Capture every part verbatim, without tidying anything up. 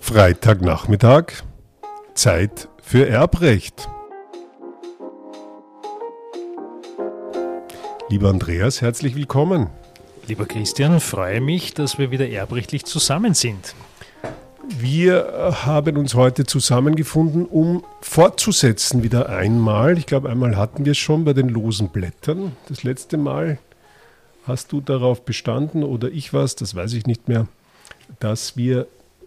Freitagnachmittag, Zeit für Erbrecht. Lieber Andreas, herzlich willkommen. Lieber Christian, freue mich, dass wir wieder erbrechtlich zusammen sind. Wir haben uns heute zusammengefunden, um fortzusetzen wieder einmal. Ich glaube, einmal hatten wir es schon bei den losen Blättern. Das letzte Mal hast du darauf bestanden oder ich was, das weiß ich nicht mehr, dass wir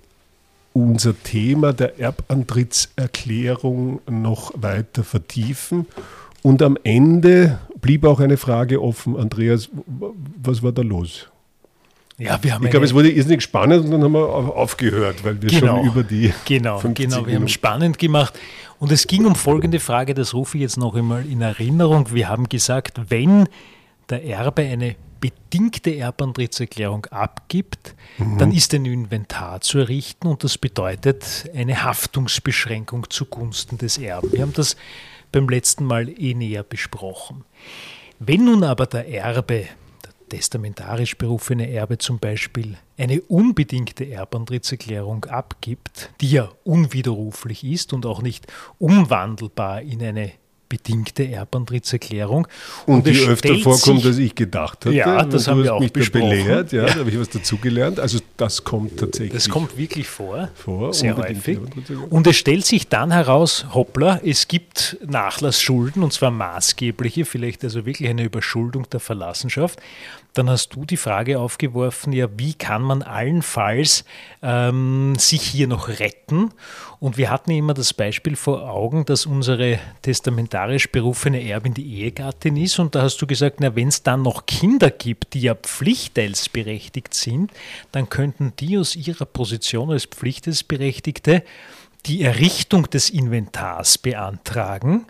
unser Thema der Erbantrittserklärung noch weiter vertiefen. Und am Ende blieb auch eine Frage offen. Andreas, was war da los? Ja, wir haben ich glaube, es wurde irrsinnig spannend und dann haben wir aufgehört, weil wir genau, schon über die Genau, genau, wir haben es spannend gemacht. Und es ging um folgende Frage, das rufe ich jetzt noch einmal in Erinnerung. Wir haben gesagt, wenn der Erbe eine bedingte Erbantrittserklärung abgibt, mhm. dann ist ein Inventar zu errichten und das bedeutet eine Haftungsbeschränkung zugunsten des Erben. Wir haben das beim letzten Mal eh näher besprochen. Wenn nun aber der Erbe, der testamentarisch berufene Erbe zum Beispiel, eine unbedingte Erbantrittserklärung abgibt, die ja unwiderruflich ist und auch nicht umwandelbar in eine bedingte Erbantrittserklärung. Und, und die öfter vorkommt, als ich gedacht hatte. Ja, das haben wir auch mich besprochen. Belehrt, ja, ja. Da habe ich was dazugelernt. Also das kommt tatsächlich. Das kommt wirklich vor, vor sehr häufig. Und es stellt sich dann heraus, hoppla, es gibt Nachlassschulden, und zwar maßgebliche, vielleicht also wirklich eine Überschuldung der Verlassenschaft. Dann hast du die Frage aufgeworfen, ja, wie kann man allenfalls ähm, sich hier noch retten? Und wir hatten immer das Beispiel vor Augen, dass unsere testamentarisch berufene Erbin die Ehegattin ist. Und da hast du gesagt, na, wenn es dann noch Kinder gibt, die ja pflichtteilsberechtigt sind, dann könnten die aus ihrer Position als Pflichtteilsberechtigte die Errichtung des Inventars beantragen.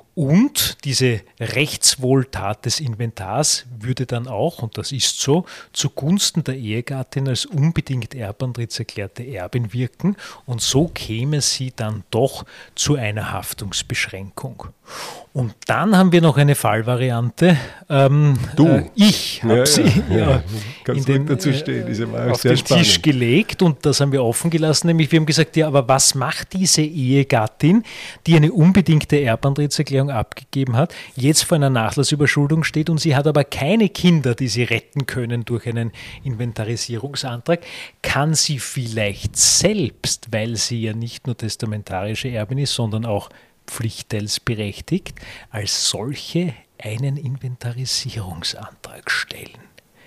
Und diese Rechtswohltat des Inventars würde dann auch, und das ist so, zugunsten der Ehegattin als unbedingt erbantrittserklärte Erbin wirken. Und so käme sie dann doch zu einer Haftungsbeschränkung. Und dann haben wir noch eine Fallvariante. Ähm, du? Äh, ich habe ja, sie ja, ja. Ja, in den, dazu stehen. Diese war auf sehr den spannend. Tisch gelegt und das haben wir offen gelassen. Nämlich wir haben gesagt, ja, aber was macht diese Ehegattin, die eine unbedingte Erbantrittserklärung abgegeben hat, jetzt vor einer Nachlassüberschuldung steht und sie hat aber keine Kinder, die sie retten können durch einen Inventarisierungsantrag, kann sie vielleicht selbst, weil sie ja nicht nur testamentarische Erbin ist, sondern auch pflichtteilsberechtigt, als solche einen Inventarisierungsantrag stellen.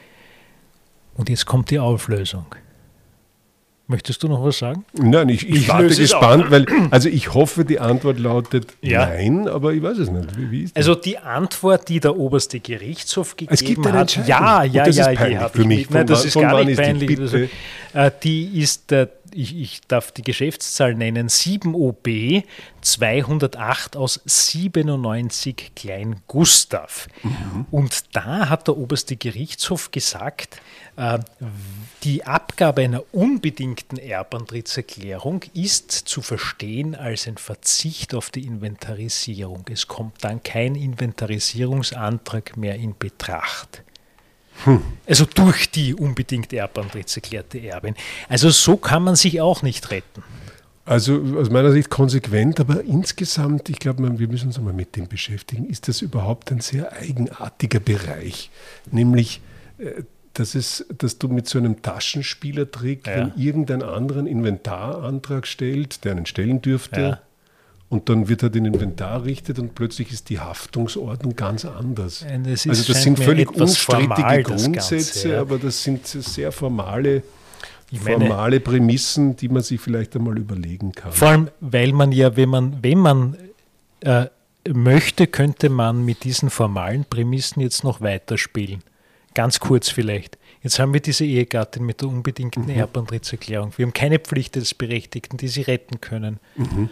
Und jetzt kommt die Auflösung. Möchtest du noch was sagen? Nein, ich, ich, ich warte gespannt, weil, also ich hoffe, die Antwort lautet ja. Nein, aber ich weiß es nicht. Wie, wie ist also die Antwort, die der oberste Gerichtshof gegeben es gibt eine hat, Entscheidung. ja, ja, das ja, ist peinlich ja, für mich. Nein, das ist gar nicht peinlich. Die, also, äh, die ist, äh, ich, ich darf die Geschäftszahl nennen, sieben O B zweihundertacht aus siebenundneunzig Klein Gustav. Mhm. Und da hat der oberste Gerichtshof gesagt, äh, die Abgabe einer unbedingten Erbantrittserklärung ist zu verstehen als ein Verzicht auf die Inventarisierung. Es kommt dann kein Inventarisierungsantrag mehr in Betracht. Hm. Also durch die unbedingt erbantrittserklärte Erbin. Also so kann man sich auch nicht retten. Also aus meiner Sicht konsequent, aber insgesamt, ich glaube, wir müssen uns einmal mit dem beschäftigen, ist das überhaupt ein sehr eigenartiger Bereich. Nämlich, dass, es, dass du mit so einem Taschenspielertrick, ja. wenn irgendein anderen Inventarantrag stellt, der einen stellen dürfte, ja. und dann wird er den Inventar errichtet und plötzlich ist die Haftungsordnung ganz anders. Das also das sind völlig unstrittige formal, Grundsätze, Ganze, ja. aber das sind sehr formale, ich meine, formale Prämissen, die man sich vielleicht einmal überlegen kann. Vor allem, weil man ja, wenn man, wenn man äh, möchte, könnte man mit diesen formalen Prämissen jetzt noch weiterspielen. Ganz kurz vielleicht. Jetzt haben wir diese Ehegattin mit der unbedingten mhm. Erbantrittserklärung. Wir haben keine Pflichtteilsberechtigten, die sie retten können. Mhm.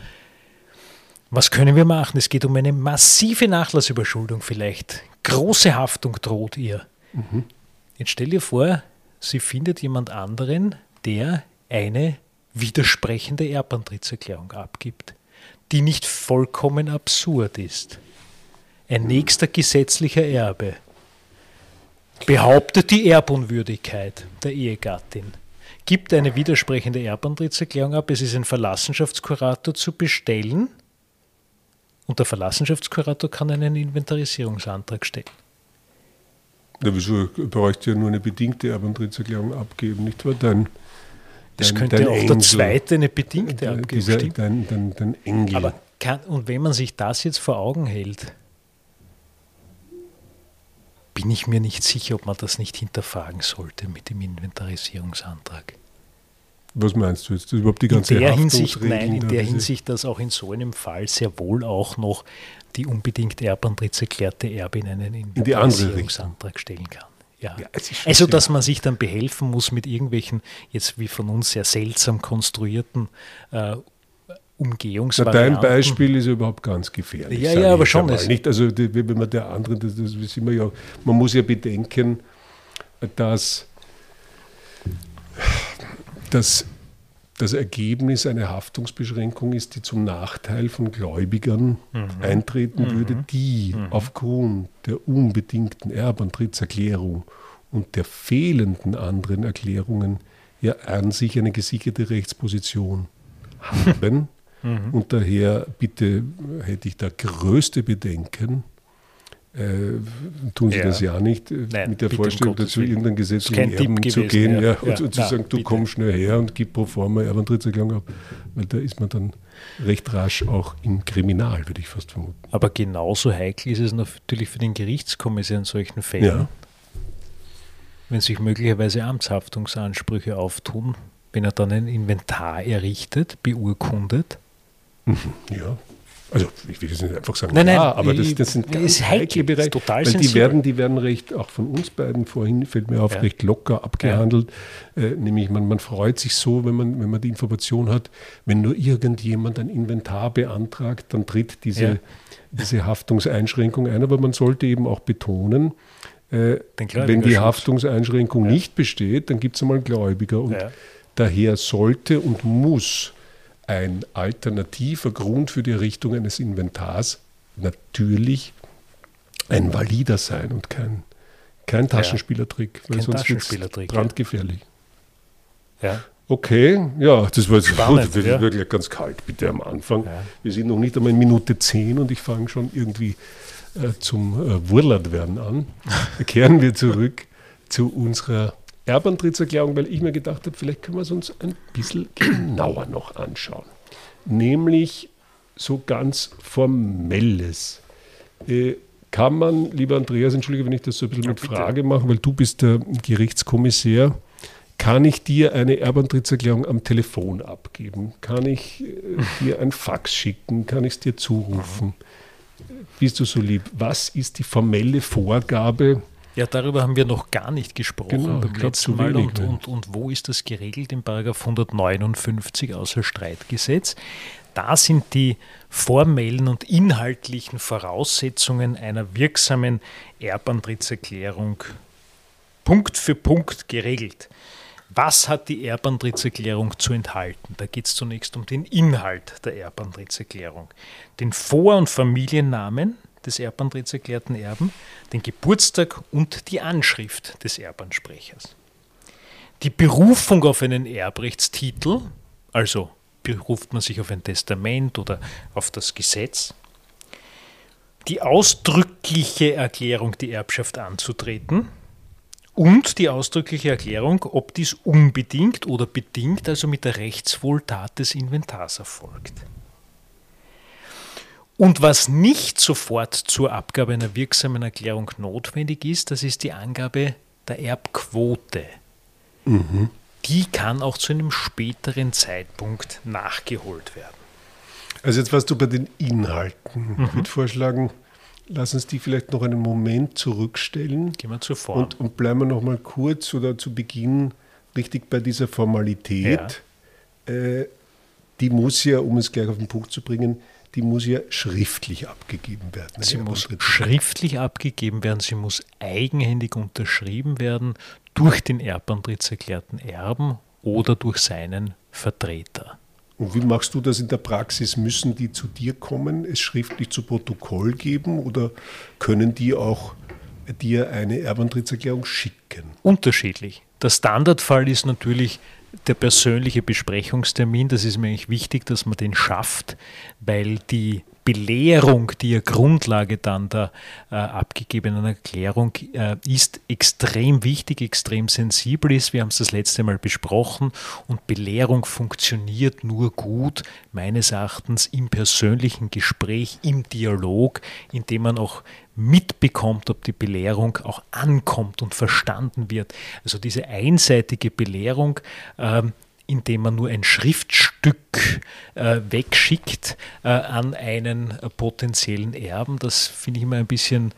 Was können wir machen? Es geht um eine massive Nachlassüberschuldung vielleicht. Große Haftung droht ihr. Mhm. Jetzt stell dir vor, sie findet jemand anderen, der eine widersprechende Erbantrittserklärung abgibt, die nicht vollkommen absurd ist. Ein nächster gesetzlicher Erbe behauptet die Erbunwürdigkeit der Ehegattin, gibt eine widersprechende Erbantrittserklärung ab, es ist ein Verlassenschaftskurator zu bestellen und der Verlassenschaftskurator kann einen Inventarisierungsantrag stellen. Na, wieso bräuchte ja nur eine bedingte Erbantrittserklärung abgeben, nicht wahr? Dein, das dein, könnte dein auch Engel, der zweite eine bedingte der, abgeben, dieser, stimmt. Dein, dein, dein Engel. Aber kann, und wenn man sich das jetzt vor Augen hält, bin ich mir nicht sicher, ob man das nicht hinterfragen sollte mit dem Inventarisierungsantrag. Was meinst du jetzt? Das ist überhaupt die ganze in der Hinsicht, Haftungsregeln nein, in da, der diese- Hinsicht, dass auch in so einem Fall sehr wohl auch noch die unbedingt erbantritterklärte Erbin einen die andere Inventarisierungsantrag stellen kann. Ja. Ja, es ist schon Also, sehr- dass man sich dann behelfen muss mit irgendwelchen, jetzt wie von uns sehr seltsam konstruierten äh, Na, Umgehungsvarianten. dein Beispiel ist ja überhaupt ganz gefährlich. Ja, sage ja, ich aber jetzt schon, einmal. es- Nicht, also die, wenn man der andere, das, das wissen wir ja, man muss ja bedenken, dass das, das Ergebnis einer Haftungsbeschränkung ist, die zum Nachteil von Gläubigern eintreten würde, die aufgrund der unbedingten Erbantrittserklärung und der fehlenden anderen Erklärungen ja an sich eine gesicherte Rechtsposition haben. Und daher bitte hätte ich da größte Bedenken, äh, tun Sie Ja. das ja nicht, äh, Nein, mit der bitte, um Vorstellung Gottes dazu, Willen. irgendeinen Ist gesetzlichen kein Tipp Erben zu gewesen, gehen ja. ja, und, Ja, und zu na, sagen, du bitte. komm schnell her und gib pro forma Erbantritterklärung ab, weil da ist man dann recht rasch auch im Kriminal, würde ich fast vermuten. Aber genauso heikel ist es natürlich für den Gerichtskommissar in solchen Fällen, Ja. wenn sich möglicherweise Amtshaftungsansprüche auftun, wenn er dann ein Inventar errichtet, beurkundet. Ja. Also ich will jetzt nicht einfach sagen, Nein, nein, ja, aber das, ich- das sind ist ganz heikel, heikle ist Bereiche, total weil die sensibel. werden, die werden recht, auch von uns beiden vorhin, fällt mir auf, Ja. recht locker abgehandelt. Äh, nämlich man, man freut sich so, wenn man, wenn man die Information hat, wenn nur irgendjemand ein Inventar beantragt, dann tritt diese, Ja. diese Haftungseinschränkung ein. Aber man sollte eben auch betonen, äh, Den Gläubigerschutz. wenn die Haftungseinschränkung nicht besteht, dann gibt es einmal Gläubiger. Und Ja. daher sollte und muss ein alternativer Grund für die Errichtung eines Inventars natürlich ein valider sein und kein, kein Taschenspielertrick, weil Kein sonst wird es Taschenspielertrick, ja. brandgefährlich. Ja. Okay, ja, das war jetzt Spannend, das ist ja. wirklich ganz kalt, bitte am Anfang. Ja. Wir sind noch nicht einmal in Minute zehn und ich fange schon irgendwie äh, zum äh, Wurlertwerden an. Kehren wir zurück zu unserer Erbantrittserklärung, weil ich mir gedacht habe, vielleicht können wir es uns ein bisschen genauer noch anschauen. Nämlich so ganz Formelles. Äh, kann man, lieber Andreas, entschuldige, wenn ich das so ein bisschen Ja, mit bitte. Frage mache, weil du bist der Gerichtskommissär, kann ich dir eine Erbantrittserklärung am Telefon abgeben? Kann ich äh, dir ein Fax schicken? Kann ich es dir zurufen? Bist du so lieb? Was ist die formelle Vorgabe? Ja, darüber haben wir noch gar nicht gesprochen Genau, beim ich glaub, letzten zu Mal. wenig, Und, ne? und, und wo ist das geregelt? Im Paragraph hundertneunundfünfzig Außerstreitgesetz. Da sind die formellen und inhaltlichen Voraussetzungen einer wirksamen Erbantrittserklärung Punkt für Punkt geregelt. Was hat die Erbantrittserklärung zu enthalten? Da geht es zunächst um den Inhalt der Erbantrittserklärung. Den Vor- und Familiennamen des Erbantrittserklärten Erben, den Geburtstag und die Anschrift des Erbansprechers. Die Berufung auf einen Erbrechtstitel, also beruft man sich auf ein Testament oder auf das Gesetz. Die ausdrückliche Erklärung, die Erbschaft anzutreten. Und die ausdrückliche Erklärung, ob dies unbedingt oder bedingt, also mit der Rechtswohltat des Inventars erfolgt. Und was nicht sofort zur Abgabe einer wirksamen Erklärung notwendig ist, das ist die Angabe der Erbquote. Die kann auch zu einem späteren Zeitpunkt nachgeholt werden. Also jetzt warst du bei den Inhalten. Ich würde vorschlagen, lass uns die vielleicht noch einen Moment zurückstellen. Gehen wir zur Form. Und, und bleiben wir noch mal kurz oder zu Beginn richtig bei dieser Formalität. Äh, die muss ja, um es gleich auf den Punkt zu bringen, die muss ja schriftlich abgegeben werden. Sie eine muss Erbantrittserklärung. schriftlich abgegeben werden, sie muss eigenhändig unterschrieben werden durch den erbantrittserklärten Erben oder durch seinen Vertreter. Und wie machst du das in der Praxis? Müssen die zu dir kommen, es schriftlich zu Protokoll geben oder können die auch dir eine Erbantrittserklärung schicken? Unterschiedlich. Der Standardfall ist natürlich der persönliche Besprechungstermin, das ist mir eigentlich wichtig, dass man den schafft, weil die Belehrung, die ja Grundlage dann der äh, abgegebenen Erklärung äh, ist, extrem wichtig, extrem sensibel ist. Wir haben es das letzte Mal besprochen und Belehrung funktioniert nur gut, meines Erachtens, im persönlichen Gespräch, im Dialog, in dem man auch mitbekommt, ob die Belehrung auch ankommt und verstanden wird. Also diese einseitige Belehrung, ähm, indem man nur ein Schriftstück äh, wegschickt äh, an einen äh, potenziellen Erben, das finde ich immer ein bisschen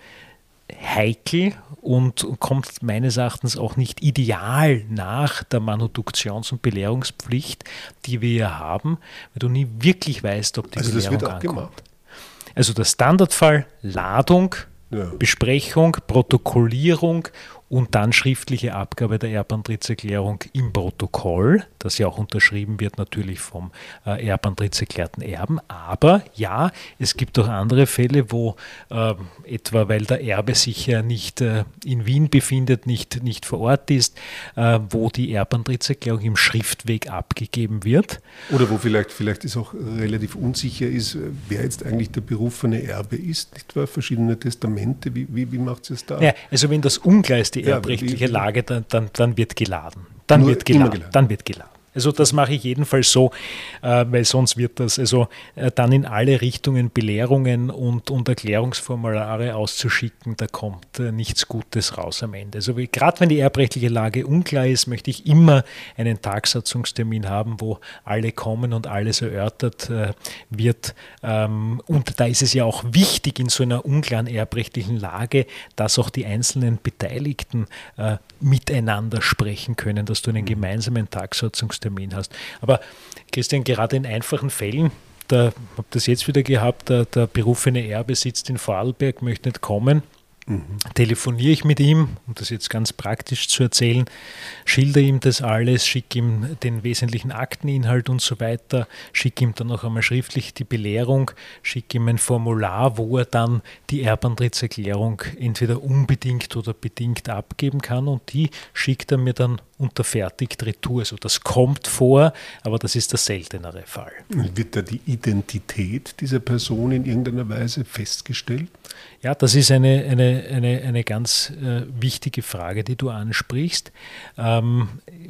heikel und kommt meines Erachtens auch nicht ideal nach der Manuduktions- und Belehrungspflicht, die wir ja haben, weil du nie wirklich weißt, ob die also Belehrung das wird auch ankommt. gemacht. Also der Standardfall, Ladung, ja. Besprechung, Protokollierung und dann schriftliche Abgabe der Erbantrittserklärung im Protokoll, das ja auch unterschrieben wird natürlich vom äh, erbantrittserklärten Erben. Aber ja, es gibt auch andere Fälle, wo äh, etwa, weil der Erbe sich ja nicht äh, in Wien befindet, nicht, nicht vor Ort ist, äh, wo die Erbantrittserklärung im Schriftweg abgegeben wird. Oder wo vielleicht, vielleicht ist auch relativ unsicher ist, wer jetzt eigentlich der berufene Erbe ist, nicht wahr? Verschiedene Testamente, wie, wie, wie macht es da? Ja, also wenn das unklar ist, die erbrechtliche ja, Lage, dann, dann, dann wird geladen. Dann wird geladen. geladen. Dann wird geladen. Also das mache ich jedenfalls so, äh, weil sonst wird das also äh, dann in alle Richtungen Belehrungen und, und Erklärungsformulare auszuschicken, da kommt äh, nichts Gutes raus am Ende. Also gerade wenn die erbrechtliche Lage unklar ist, möchte ich immer einen Tagsatzungstermin haben, wo alle kommen und alles erörtert äh, wird. Ähm, und da ist es ja auch wichtig in so einer unklaren erbrechtlichen Lage, dass auch die einzelnen Beteiligten äh, miteinander sprechen können, dass du einen gemeinsamen Tagsatzungstermin hast. Aber Christian, gerade in einfachen Fällen, da habe das jetzt wieder gehabt, der, der berufene Erbe sitzt in Vorarlberg, möchte nicht kommen, mhm. telefoniere ich mit ihm, um das jetzt ganz praktisch zu erzählen, schilder ihm das alles, schicke ihm den wesentlichen Akteninhalt und so weiter, schicke ihm dann noch einmal schriftlich die Belehrung, schicke ihm ein Formular, wo er dann die Erbantrittserklärung entweder unbedingt oder bedingt abgeben kann und die schickt er mir dann unterfertigt retour. Also das kommt vor, aber das ist der seltenere Fall. Wird da die Identität dieser Person in irgendeiner Weise festgestellt? Ja, das ist eine, eine, eine, eine ganz äh, wichtige Frage, die du ansprichst. Ähm,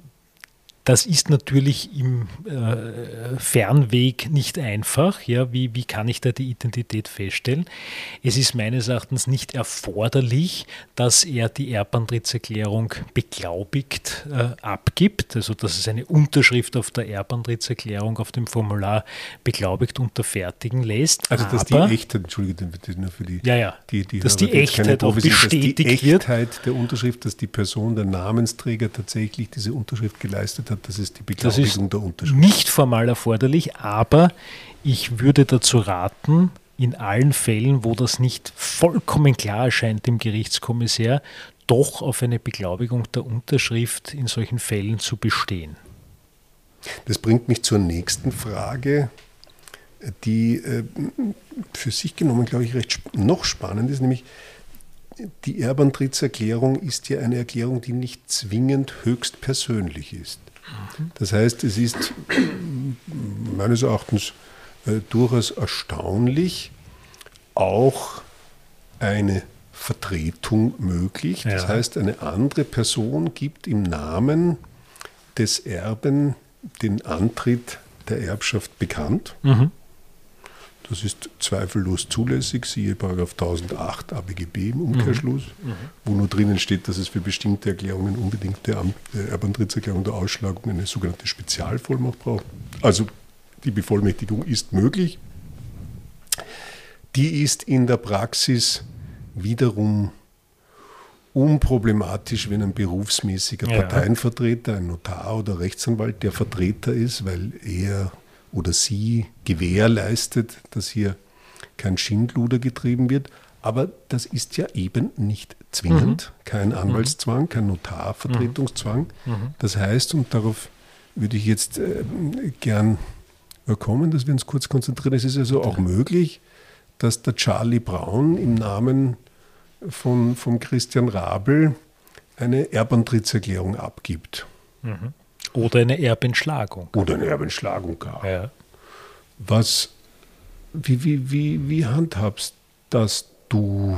Das ist natürlich im äh, Fernweg nicht einfach. Ja, wie, wie kann ich da die Identität feststellen? Es ist meines Erachtens nicht erforderlich, dass er die Erbantrittserklärung beglaubigt äh, abgibt, also dass es eine Unterschrift auf der Erbantrittserklärung auf dem Formular beglaubigt unterfertigen lässt. Also dass Aber, die Echtheit, Entschuldigung, bitte nur für die, ja, ja, die, die dass die Echtheit auch bestätigt wird. Die Echtheit der Unterschrift, dass die Person, der Namensträger tatsächlich diese Unterschrift geleistet hat, das ist die Beglaubigung das ist der Unterschrift. Nicht formal erforderlich, aber ich würde dazu raten, in allen Fällen, wo das nicht vollkommen klar erscheint dem Gerichtskommissär, doch auf eine Beglaubigung der Unterschrift in solchen Fällen zu bestehen. Das bringt mich zur nächsten Frage, die äh, für sich genommen, glaube ich, recht sp- noch spannend ist, nämlich die Erbantrittserklärung ist ja eine Erklärung, die nicht zwingend höchst persönlich ist. Das heißt, es ist meines Erachtens äh, durchaus erstaunlich, auch eine Vertretung möglich. Das ja. heißt, eine andere Person gibt im Namen des Erben den Antritt der Erbschaft bekannt. Mhm. Das ist zweifellos zulässig, siehe Paragraph tausendacht A B G B im Umkehrschluss, mhm. wo nur drinnen steht, dass es für bestimmte Erklärungen unbedingt der Erbantrittserklärung der Ausschlagung eine sogenannte Spezialvollmacht braucht. Also die Bevollmächtigung ist möglich. Die ist in der Praxis wiederum unproblematisch, wenn ein berufsmäßiger ja. Parteienvertreter, ein Notar oder Rechtsanwalt der Vertreter ist, weil er oder sie gewährleistet, dass hier kein Schindluder getrieben wird. Aber das ist ja eben nicht zwingend, mhm. kein Anwaltszwang, kein Notarvertretungszwang. Mhm. Das heißt, und darauf würde ich jetzt äh, gern kommen, dass wir uns kurz konzentrieren, es ist also auch möglich, dass der Charlie Braun im Namen von, von Christian Rabel eine Erbantrittserklärung abgibt. Mhm. Oder eine Erbentschlagung. Oder eine Erbentschlagung gar. Ja. Was, wie, wie, wie, wie handhabst das du?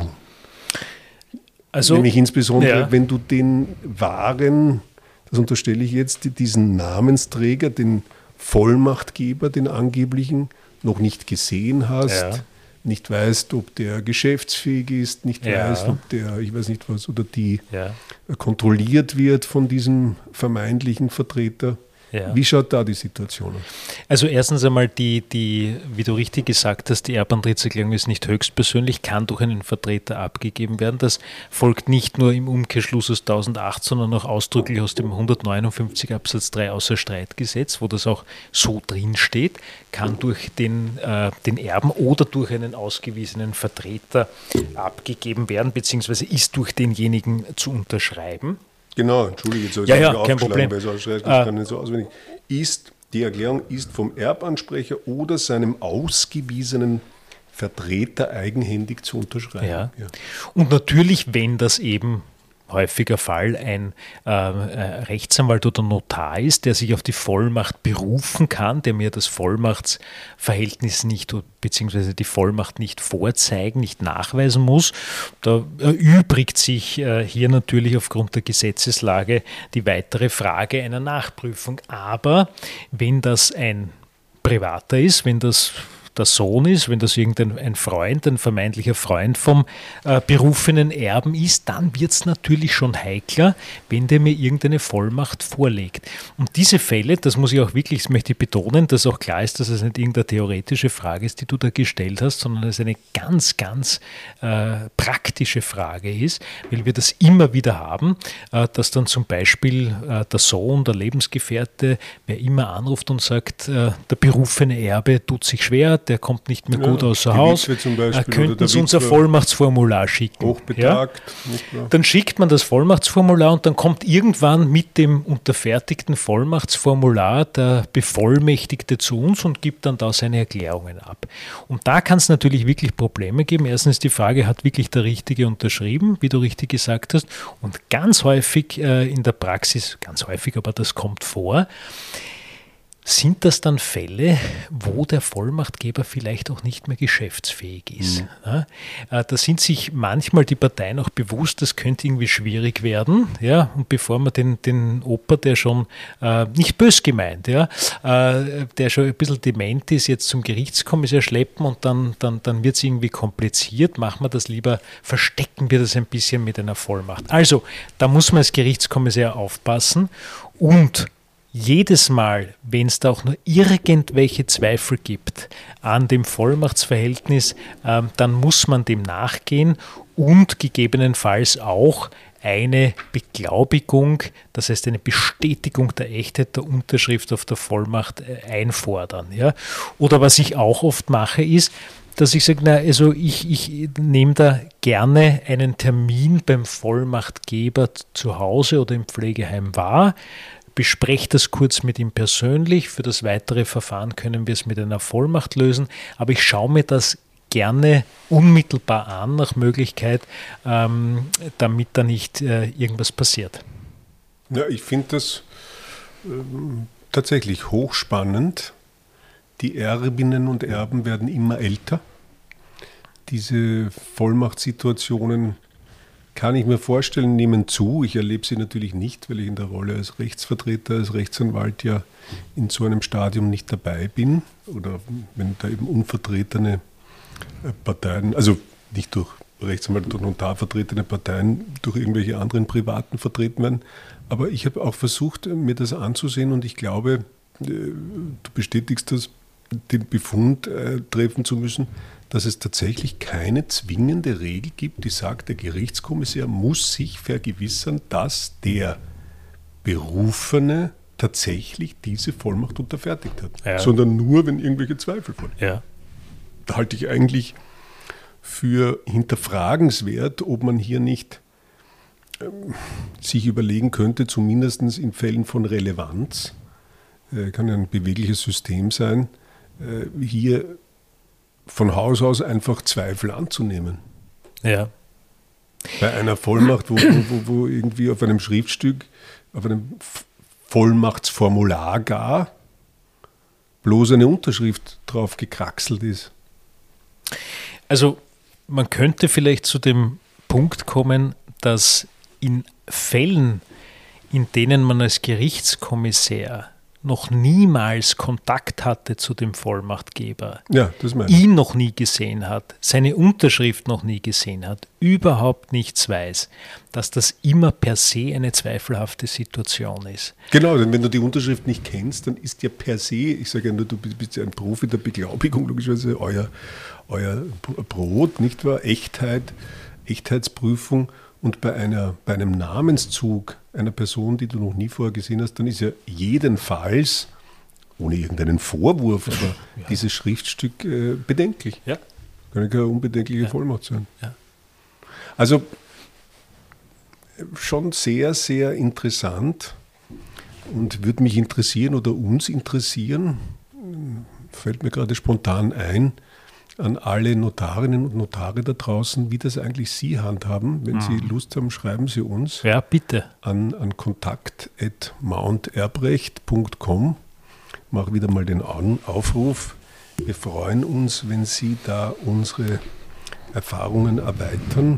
Also, nämlich insbesondere, ja. wenn du den wahren, das unterstelle ich jetzt, diesen Namensträger, den Vollmachtgeber, den angeblichen, noch nicht gesehen hast, Ja. nicht weißt, ob der geschäftsfähig ist, nicht Ja. weißt, ob der, ich weiß nicht was, oder die Ja. kontrolliert wird von diesem vermeintlichen Vertreter. Ja. Wie schaut da die Situation aus? Also erstens einmal, die, die, wie du richtig gesagt hast, die Erbantrittserklärung ist nicht höchstpersönlich, kann durch einen Vertreter abgegeben werden. Das folgt nicht nur im Umkehrschluss aus tausendacht, sondern auch ausdrücklich aus dem hundertneunundfünfzig Absatz drei Außerstreitgesetz, wo das auch so drin steht, kann durch den, äh, den Erben oder durch einen ausgewiesenen Vertreter abgegeben werden, beziehungsweise ist durch denjenigen zu unterschreiben. Genau, entschuldige, jetzt habe ich Ja, es ja, wieder kein aufgeschlagen, Problem. weil so ausschreibt, Ah. ich kann nicht so auswendig. Ist, die Erklärung ist vom Erbansprecher oder seinem ausgewiesenen Vertreter eigenhändig zu unterschreiben. Ja. Und natürlich, wenn das eben häufiger Fall ein äh, Rechtsanwalt oder Notar ist, der sich auf die Vollmacht berufen kann, der mir das Vollmachtsverhältnis nicht beziehungsweise die Vollmacht nicht vorzeigen, nicht nachweisen muss. Da erübrigt sich äh, hier natürlich aufgrund der Gesetzeslage die weitere Frage einer Nachprüfung. Aber wenn das ein Privater ist, wenn das der Sohn ist, wenn das irgendein ein Freund, ein vermeintlicher Freund vom äh, berufenen Erben ist, dann wird es natürlich schon heikler, wenn der mir irgendeine Vollmacht vorlegt. Und diese Fälle, das muss ich auch wirklich, das möchte ich betonen, dass auch klar ist, dass es nicht irgendeine theoretische Frage ist, die du da gestellt hast, sondern es eine ganz, ganz äh, praktische Frage ist, weil wir das immer wieder haben, äh, dass dann zum Beispiel äh, der Sohn, der Lebensgefährte, wer immer anruft und sagt, äh, der berufene Erbe tut sich schwer, der kommt nicht mehr gut Ja, außer die Haus, Witwe zum Beispiel, äh, könnten oder der Sie unser Witwer Vollmachtsformular schicken. hochbetagt. Nicht wahr? Dann schickt man das Vollmachtsformular und dann kommt irgendwann mit dem unterfertigten Vollmachtsformular der Bevollmächtigte zu uns und gibt dann da seine Erklärungen ab. Und da kann es natürlich wirklich Probleme geben. Erstens die Frage, hat wirklich der Richtige unterschrieben, wie du richtig gesagt hast. Und ganz häufig äh, in der Praxis, ganz häufig, aber das kommt vor, sind das dann Fälle, wo der Vollmachtgeber vielleicht auch nicht mehr geschäftsfähig ist? Mhm. Ja, da sind sich manchmal die Parteien auch bewusst, das könnte irgendwie schwierig werden. Ja, und bevor man den, den Opa, der schon äh, nicht bös gemeint, ja, äh, der schon ein bisschen dement ist, jetzt zum Gerichtskommissar schleppen und dann, dann, dann wird es irgendwie kompliziert, machen wir das lieber, verstecken wir das ein bisschen mit einer Vollmacht. Also, da muss man als Gerichtskommissar aufpassen und jedes Mal, wenn es da auch nur irgendwelche Zweifel gibt an dem Vollmachtsverhältnis, äh, dann muss man dem nachgehen und gegebenenfalls auch eine Beglaubigung, das heißt eine Bestätigung der Echtheit der Unterschrift auf der Vollmacht äh, einfordern. Ja? Oder was ich auch oft mache, ist, dass ich sage, na, also ich, ich nehme da gerne einen Termin beim Vollmachtgeber zu Hause oder im Pflegeheim wahr, bespreche das kurz mit ihm persönlich. Für das weitere Verfahren können wir es mit einer Vollmacht lösen. Aber ich schaue mir das gerne unmittelbar an, nach Möglichkeit, ähm, damit da nicht äh, irgendwas passiert. Ja, ich finde das ähm, tatsächlich hochspannend. Die Erbinnen und Erben werden immer älter. Diese Vollmachtssituationen, kann ich mir vorstellen, nehmen zu. Ich erlebe sie natürlich nicht, weil ich in der Rolle als Rechtsvertreter, als Rechtsanwalt ja in so einem Stadium nicht dabei bin. Oder wenn da eben unvertretene Parteien, also nicht durch Rechtsanwalt und Notar vertretene Parteien, durch irgendwelche anderen Privaten vertreten werden. Aber ich habe auch versucht, mir das anzusehen und ich glaube, du bestätigst das, den Befund äh, treffen zu müssen, dass es tatsächlich keine zwingende Regel gibt, die sagt, der Gerichtskommissar muss sich vergewissern, dass der Berufene tatsächlich diese Vollmacht unterfertigt hat. Ja. Sondern nur, wenn irgendwelche Zweifel vorliegen. Ja. Da halte ich eigentlich für hinterfragenswert, ob man hier nicht ähm, sich überlegen könnte, zumindest in Fällen von Relevanz, äh, kann ja ein bewegliches System sein, äh, hier von Haus aus einfach Zweifel anzunehmen. Ja. Bei einer Vollmacht, wo, wo, wo irgendwie auf einem Schriftstück, auf einem Vollmachtsformular gar bloß eine Unterschrift drauf gekraxelt ist. Also man könnte vielleicht zu dem Punkt kommen, dass in Fällen, in denen man als Gerichtskommissär noch niemals Kontakt hatte zu dem Vollmachtgeber, ja, das meine ich. ihn noch nie gesehen hat, seine Unterschrift noch nie gesehen hat, überhaupt nichts weiß, dass das immer per se eine zweifelhafte Situation ist. Genau, denn wenn du die Unterschrift nicht kennst, dann ist ja per se, ich sage ja nur, du bist ja ein Profi der Beglaubigung, logischerweise euer, euer Brot, nicht wahr? Echtheit, Echtheitsprüfung. Und bei, einer, bei einem Namenszug einer Person, die du noch nie vorher gesehen hast, dann ist ja jedenfalls, ohne irgendeinen Vorwurf, aber ja. dieses Schriftstück äh, bedenklich. Ja. Kann ja keine unbedenkliche ja. Vollmacht sein. Ja. Also schon sehr, sehr interessant und würde mich interessieren oder uns interessieren, fällt mir gerade spontan ein, an alle Notarinnen und Notare da draußen, wie das eigentlich Sie handhaben. Wenn mhm. Sie Lust haben, schreiben Sie uns. Ja, bitte. An, an kontakt at mounterbrecht punkt com. Ich mache wieder mal den Aufruf. Wir freuen uns, wenn Sie da unsere Erfahrungen erweitern.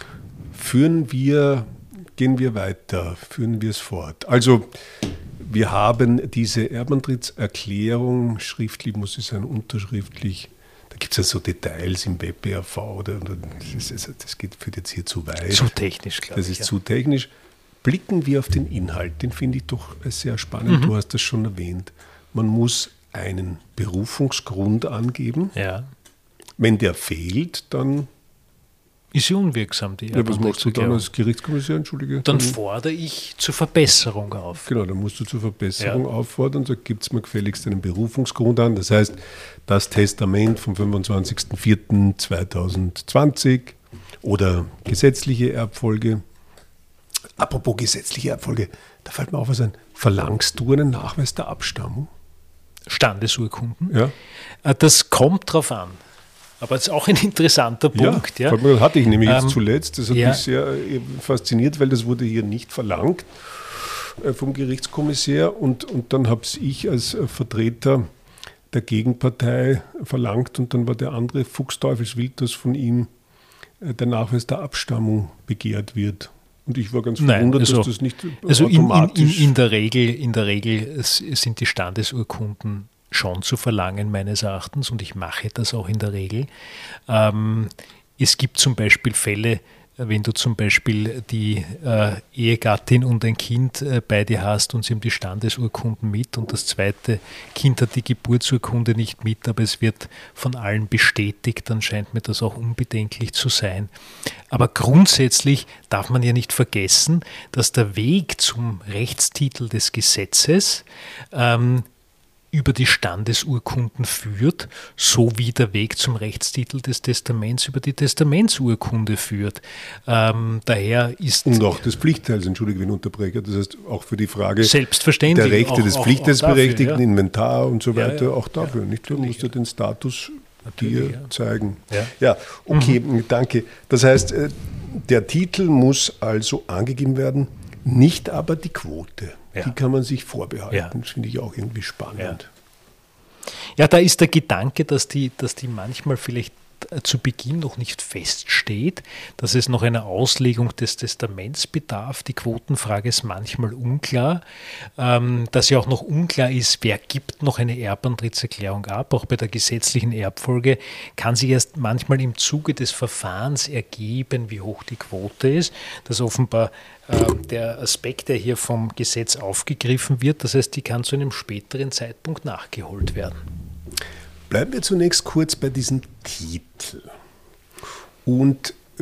Führen wir, gehen wir weiter, führen wir es fort. Also, wir haben diese Erbentrittserklärung, schriftlich muss sie sein, unterschriftlich. Da gibt es ja so Details im W P R V, oder, oder das, ist, das geht, führt jetzt hier zu weit. Zu technisch, glaube ich. Das ist ja. zu technisch. Blicken wir auf den Inhalt, den finde ich doch sehr spannend, mhm. du hast das schon erwähnt. Man muss einen Berufungsgrund angeben. Ja. Wenn der fehlt, dann... Ist sie unwirksam, die ja, was machst du dann als Gerichtskommissar, entschuldige? Dann fordere ich zur Verbesserung auf. Genau, dann musst du zur Verbesserung ja. auffordern, da gibt es mir gefälligst einen Berufungsgrund an. Das heißt, das Testament vom fünfundzwanzigsten vierten zweitausendzwanzig oder gesetzliche Erbfolge. Apropos gesetzliche Erbfolge, da fällt mir auf was ein. Verlangst du einen Nachweis der Abstammung? Standesurkunden? Ja. Das kommt drauf an. Aber das ist auch ein interessanter Punkt. Ja, ja. hatte ich nämlich ähm, jetzt zuletzt. Das hat ja. mich sehr fasziniert, weil das wurde hier nicht verlangt vom Gerichtskommissär. Und, und dann habe ich als Vertreter der Gegenpartei verlangt und dann war der andere fuchsteufelswild, dass von ihm der Nachweis der Abstammung begehrt wird. Und ich war ganz verwundert, Nein, also, dass das nicht also automatisch... In, in, in, in der Regel, in der Regel sind die Standesurkunden schon zu verlangen, meines Erachtens, und ich mache das auch in der Regel. Ähm, es gibt zum Beispiel Fälle, wenn du zum Beispiel die äh, Ehegattin und ein Kind äh, bei dir hast und sie haben die Standesurkunden mit und das zweite Kind hat die Geburtsurkunde nicht mit, aber es wird von allen bestätigt, dann scheint mir das auch unbedenklich zu sein. Aber grundsätzlich darf man ja nicht vergessen, dass der Weg zum Rechtstitel des Gesetzes ähm, über die Standesurkunden führt, so wie der Weg zum Rechtstitel des Testaments über die Testamentsurkunde führt. Ähm, daher ist... Und auch des Pflichtteils, entschuldige, wenn ich unterbreche, das heißt auch für die Frage selbstverständlich, der Rechte auch, des auch, Pflichtteilsberechtigten, auch dafür, ja. Inventar und so weiter, ja, ja. auch dafür. Ja, nicht? Du musst ja den Status natürlich, dir ja. zeigen. Ja, ja okay, mhm. danke. Das heißt, der Titel muss also angegeben werden, nicht aber die Quote. Ja. Die kann man sich vorbehalten. Ja. Das finde ich auch irgendwie spannend. Ja. ja, da ist der Gedanke, dass die, dass die manchmal vielleicht zu Beginn noch nicht feststeht, dass es noch einer Auslegung des Testaments bedarf. Die Quotenfrage ist manchmal unklar, ähm, dass ja auch noch unklar ist, wer gibt noch eine Erbantrittserklärung ab. Auch bei der gesetzlichen Erbfolge kann sich erst manchmal im Zuge des Verfahrens ergeben, wie hoch die Quote ist. Das ist offenbar äh, der Aspekt, der hier vom Gesetz aufgegriffen wird. Das heißt, die kann zu einem späteren Zeitpunkt nachgeholt werden. Bleiben wir zunächst kurz bei diesem Titel und äh,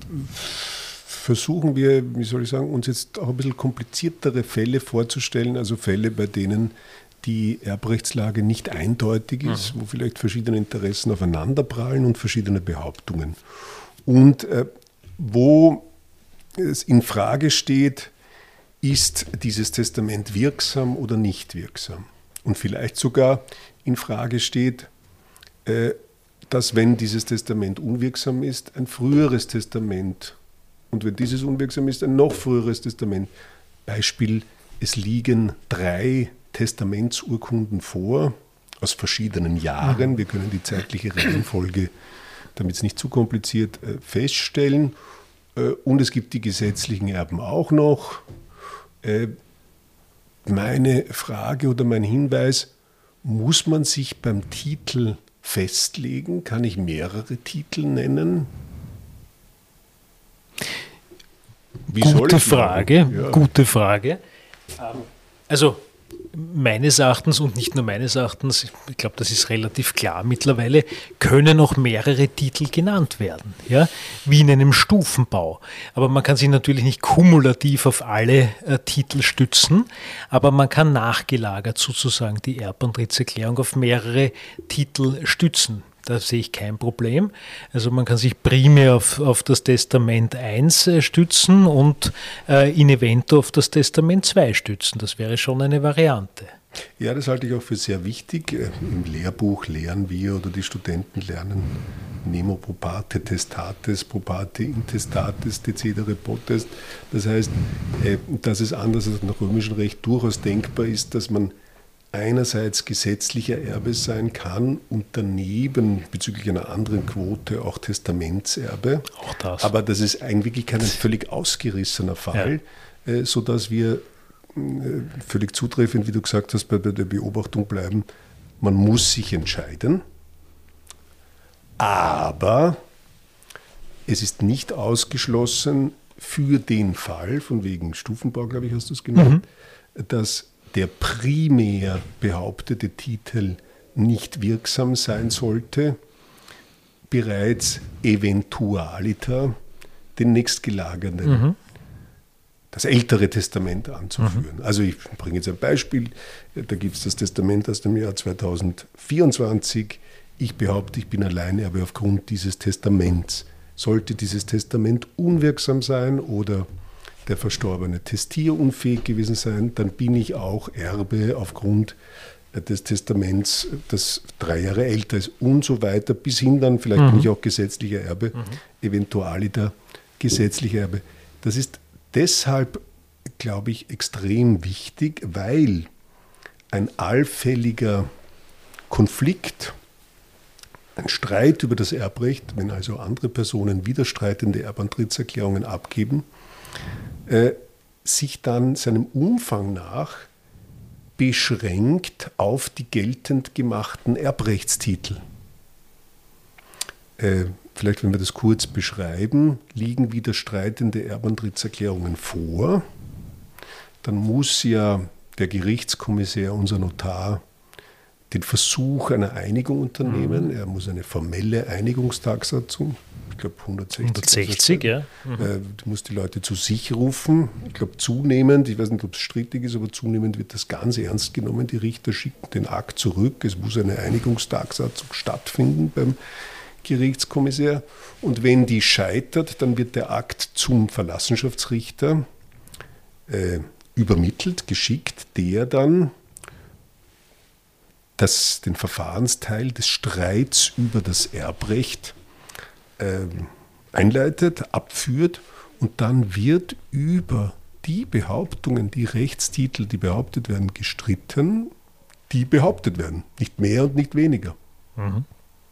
versuchen wir, wie soll ich sagen, uns jetzt auch ein bisschen kompliziertere Fälle vorzustellen, also Fälle, bei denen die Erbrechtslage nicht eindeutig ist, mhm. wo vielleicht verschiedene Interessen aufeinanderprallen und verschiedene Behauptungen. Und äh, wo es in Frage steht, ist dieses Testament wirksam oder nicht wirksam? Und vielleicht sogar in Frage steht, dass, wenn dieses Testament unwirksam ist, ein früheres Testament und wenn dieses unwirksam ist, ein noch früheres Testament. Beispiel, es liegen drei Testamentsurkunden vor aus verschiedenen Jahren. Wir können die zeitliche Reihenfolge, damit es nicht zu kompliziert, feststellen. Und es gibt die gesetzlichen Erben auch noch. Meine Frage oder mein Hinweis: Muss man sich beim Titel festlegen? Kann ich mehrere Titel nennen? Wie gute Frage, ja. gute Frage. Also meines Erachtens und nicht nur meines Erachtens, ich glaube, das ist relativ klar mittlerweile, können auch mehrere Titel genannt werden, ja, wie in einem Stufenbau. Aber man kann sich natürlich nicht kumulativ auf alle äh, Titel stützen, aber man kann nachgelagert sozusagen die Erbantrittserklärung auf mehrere Titel stützen. Da sehe ich kein Problem. Also man kann sich primär auf, auf das Testament eins äh, stützen und äh, in evento auf das Testament zwei stützen. Das wäre schon eine Variante. Ja, das halte ich auch für sehr wichtig. Im Lehrbuch lehren wir oder die Studenten lernen Nemo Probate Testates, Probate Intestates, Decedere Potest. Das heißt, äh, dass es anders als nach römischem Recht durchaus denkbar ist, dass man einerseits gesetzlicher Erbe sein kann und daneben bezüglich einer anderen Quote auch Testamentserbe. Auch das. Aber das ist eigentlich kein völlig ausgerissener Fall, ja. äh, sodass wir äh, völlig zutreffend, wie du gesagt hast, bei, bei der Beobachtung bleiben, man muss sich entscheiden, aber es ist nicht ausgeschlossen für den Fall, von wegen Stufenbau, glaube ich, hast du es genannt, mhm. dass der primär behauptete Titel nicht wirksam sein sollte, bereits eventualiter den nächstgelagerten, mhm. das ältere Testament anzuführen. Mhm. Also ich bringe jetzt ein Beispiel, da gibt es das Testament aus dem Jahr zweitausendvierundzwanzig. Ich behaupte, ich bin Alleinerbe aufgrund dieses Testaments. Sollte dieses Testament unwirksam sein oder der Verstorbene testierunfähig gewesen sein, dann bin ich auch Erbe aufgrund des Testaments, das drei Jahre älter ist und so weiter, bis hin dann, vielleicht mhm. bin ich auch gesetzlicher Erbe, mhm. eventualiter gesetzlicher Erbe. Das ist deshalb, glaube ich, extrem wichtig, weil ein allfälliger Konflikt, ein Streit über das Erbrecht, wenn also andere Personen widerstreitende Erbantrittserklärungen abgeben, äh, sich dann seinem Umfang nach beschränkt auf die geltend gemachten Erbrechtstitel. Äh, vielleicht, wenn wir das kurz beschreiben, liegen widerstreitende Erbantrittserklärungen vor. Dann muss ja der Gerichtskommissär, unser Notar, den Versuch einer Einigung unternehmen. Mhm. Er muss eine formelle Einigungstagsatzung, ich glaube hundertsechzig, hundertsechzig ja. Mhm. Äh, du musst die Leute zu sich rufen. Ich glaube zunehmend, ich weiß nicht, ob es strittig ist, aber zunehmend wird das ganz ernst genommen. Die Richter schicken den Akt zurück. Es muss eine Einigungstagsatzung stattfinden beim Gerichtskommissär. Und wenn die scheitert, dann wird der Akt zum Verlassenschaftsrichter äh, übermittelt, geschickt, der dann das, den Verfahrensteil des Streits über das Erbrecht äh, einleitet, abführt und dann wird über die Behauptungen, die Rechtstitel, die behauptet werden, gestritten, die behauptet werden. Nicht mehr und nicht weniger. Mhm.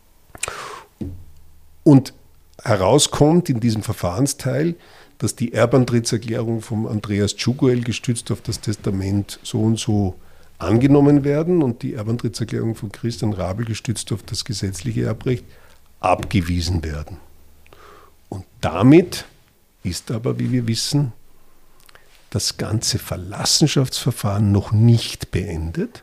Und herauskommt in diesem Verfahrensteil, dass die Erbantrittserklärung vom Andreas Tschuguel gestützt auf das Testament so und so angenommen werden und die Erbantrittserklärung von Christian Rabel gestützt auf das gesetzliche Erbrecht abgewiesen werden. Und damit ist aber, wie wir wissen, das ganze Verlassenschaftsverfahren noch nicht beendet.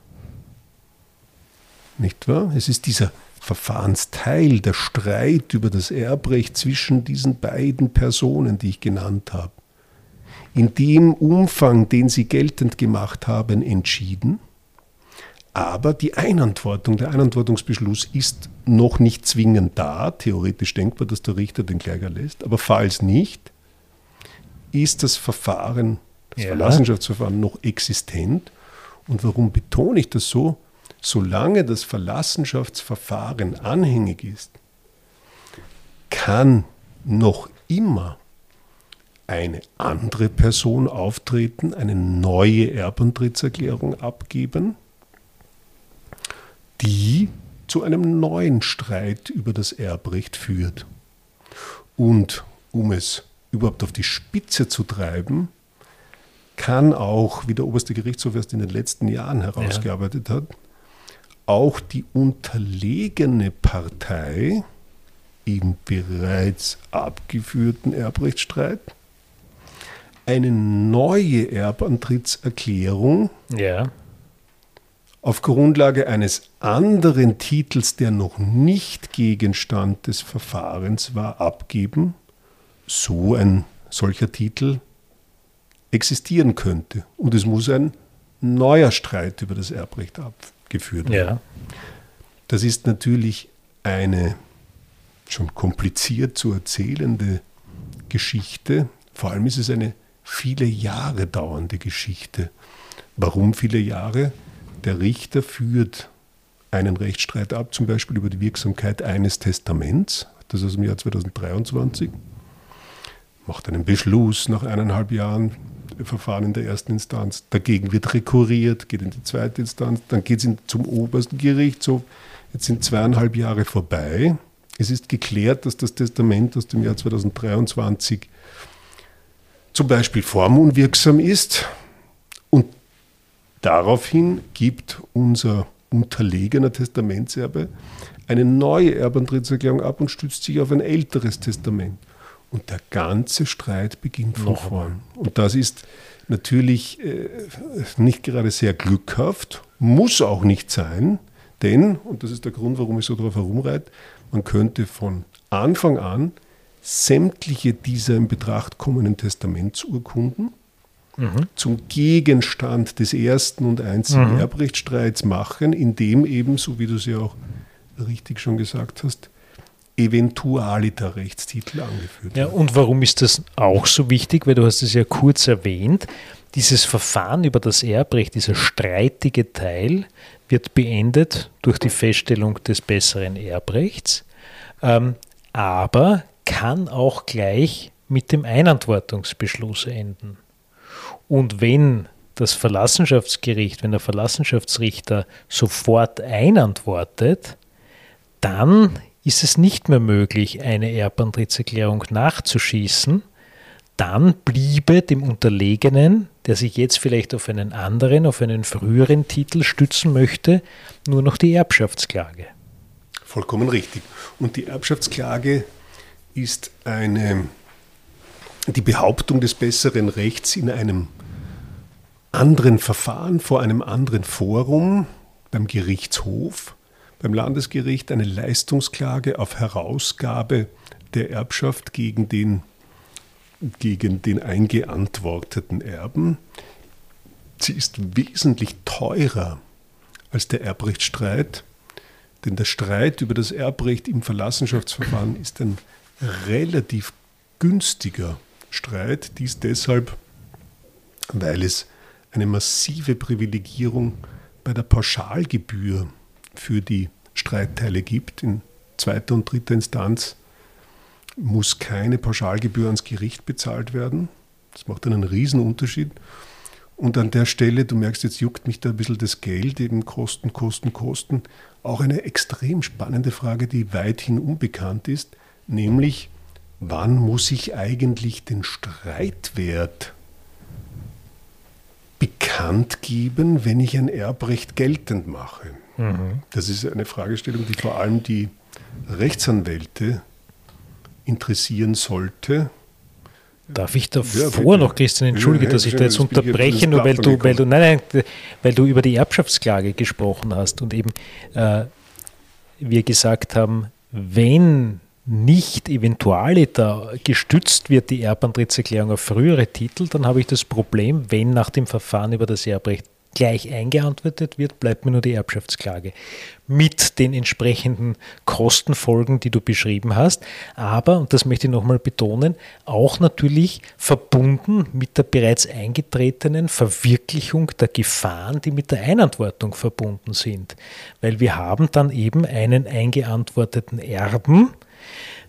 Nicht wahr? Es ist dieser Verfahrensteil, der Streit über das Erbrecht zwischen diesen beiden Personen, die ich genannt habe, in dem Umfang, den sie geltend gemacht haben, entschieden. Aber die Einantwortung, der Einantwortungsbeschluss ist noch nicht zwingend da. Theoretisch denkbar, dass der Richter den Kläger lässt. Aber falls nicht, ist das Verfahren, das ja. Verlassenschaftsverfahren noch existent. Und warum betone ich das so? Solange das Verlassenschaftsverfahren anhängig ist, kann noch immer eine andere Person auftreten, eine neue Erbantrittserklärung abgeben, die zu einem neuen Streit über das Erbrecht führt. Und um es überhaupt auf die Spitze zu treiben, kann auch, wie der oberste Gerichtshof erst in den letzten Jahren herausgearbeitet ja. hat, auch die unterlegene Partei im bereits abgeführten Erbrechtsstreit eine neue Erbantrittserklärung ja. auf Grundlage eines anderen Titels, der noch nicht Gegenstand des Verfahrens war, abgeben, so ein solcher Titel existieren könnte. Und es muss ein neuer Streit über das Erbrecht abgeführt werden. Ja. Das ist natürlich eine schon kompliziert zu erzählende Geschichte. Vor allem ist es eine viele Jahre dauernde Geschichte. Warum viele Jahre? Der Richter führt einen Rechtsstreit ab, zum Beispiel über die Wirksamkeit eines Testaments, das ist aus dem Jahr zweitausenddreiundzwanzig, macht einen Beschluss nach eineinhalb Jahren Verfahren in der ersten Instanz. Dagegen wird rekurriert, geht in die zweite Instanz, dann geht es zum obersten Gerichtshof. Jetzt sind zweieinhalb Jahre vorbei. Es ist geklärt, dass das Testament aus dem Jahr zweitausenddreiundzwanzig zum Beispiel formunwirksam ist. Und daraufhin gibt unser unterlegener Testamentserbe eine neue Erbantrittserklärung ab und stützt sich auf ein älteres Testament. Und der ganze Streit beginnt von vorn. Und das ist natürlich äh, nicht gerade sehr glückhaft, muss auch nicht sein, denn, und das ist der Grund, warum ich so darauf herumreite, man könnte von Anfang an sämtliche dieser in Betracht kommenden Testamentsurkunden mhm. zum Gegenstand des ersten und einzigen mhm. Erbrechtsstreits machen, indem eben, so wie du es ja auch richtig schon gesagt hast, Eventualiter-Rechtstitel angeführt ja, werden. Und warum ist das auch so wichtig? Weil du hast es ja kurz erwähnt, dieses Verfahren über das Erbrecht, dieser streitige Teil, wird beendet durch die Feststellung des besseren Erbrechts, ähm, aber kann auch gleich mit dem Einantwortungsbeschluss enden. Und wenn das Verlassenschaftsgericht, wenn der Verlassenschaftsrichter sofort einantwortet, dann ist es nicht mehr möglich, eine Erbantrittserklärung nachzuschießen. Dann bliebe dem Unterlegenen, der sich jetzt vielleicht auf einen anderen, auf einen früheren Titel stützen möchte, nur noch die Erbschaftsklage. Vollkommen richtig. Und die Erbschaftsklage ist eine, die Behauptung des besseren Rechts in einem anderen Verfahren, vor einem anderen Forum, beim Gerichtshof, beim Landesgericht eine Leistungsklage auf Herausgabe der Erbschaft gegen den, gegen den eingeantworteten Erben. Sie ist wesentlich teurer als der Erbrechtsstreit, denn der Streit über das Erbrecht im Verlassenschaftsverfahren ist ein relativ günstiger Streit. Dies deshalb, weil es eine massive Privilegierung bei der Pauschalgebühr für die Streitteile gibt. In zweiter und dritter Instanz muss keine Pauschalgebühr ans Gericht bezahlt werden. Das macht einen riesen Unterschied. Und an der Stelle, du merkst, jetzt juckt mich da ein bisschen das Geld, eben Kosten, Kosten, Kosten. Auch eine extrem spannende Frage, die weithin unbekannt ist, nämlich, wann muss ich eigentlich den Streitwert bekannt geben, wenn ich ein Erbrecht geltend mache? Mhm. Das ist eine Fragestellung, die vor allem die Rechtsanwälte interessieren sollte. Darf ich davor ja, noch, Christian, entschuldige, ja, dass ich da jetzt unterbreche, nur weil du, weil du, nein, nein, weil du über die Erbschaftsklage gesprochen hast und eben äh, wir gesagt haben, wenn nicht Eventualiter gestützt wird, die Erbantrittserklärung auf frühere Titel, dann habe ich das Problem, wenn nach dem Verfahren über das Erbrecht gleich eingeantwortet wird, bleibt mir nur die Erbschaftsklage mit den entsprechenden Kostenfolgen, die du beschrieben hast, aber, und das möchte ich nochmal betonen, auch natürlich verbunden mit der bereits eingetretenen Verwirklichung der Gefahren, die mit der Einantwortung verbunden sind. Weil wir haben dann eben einen eingeantworteten Erben,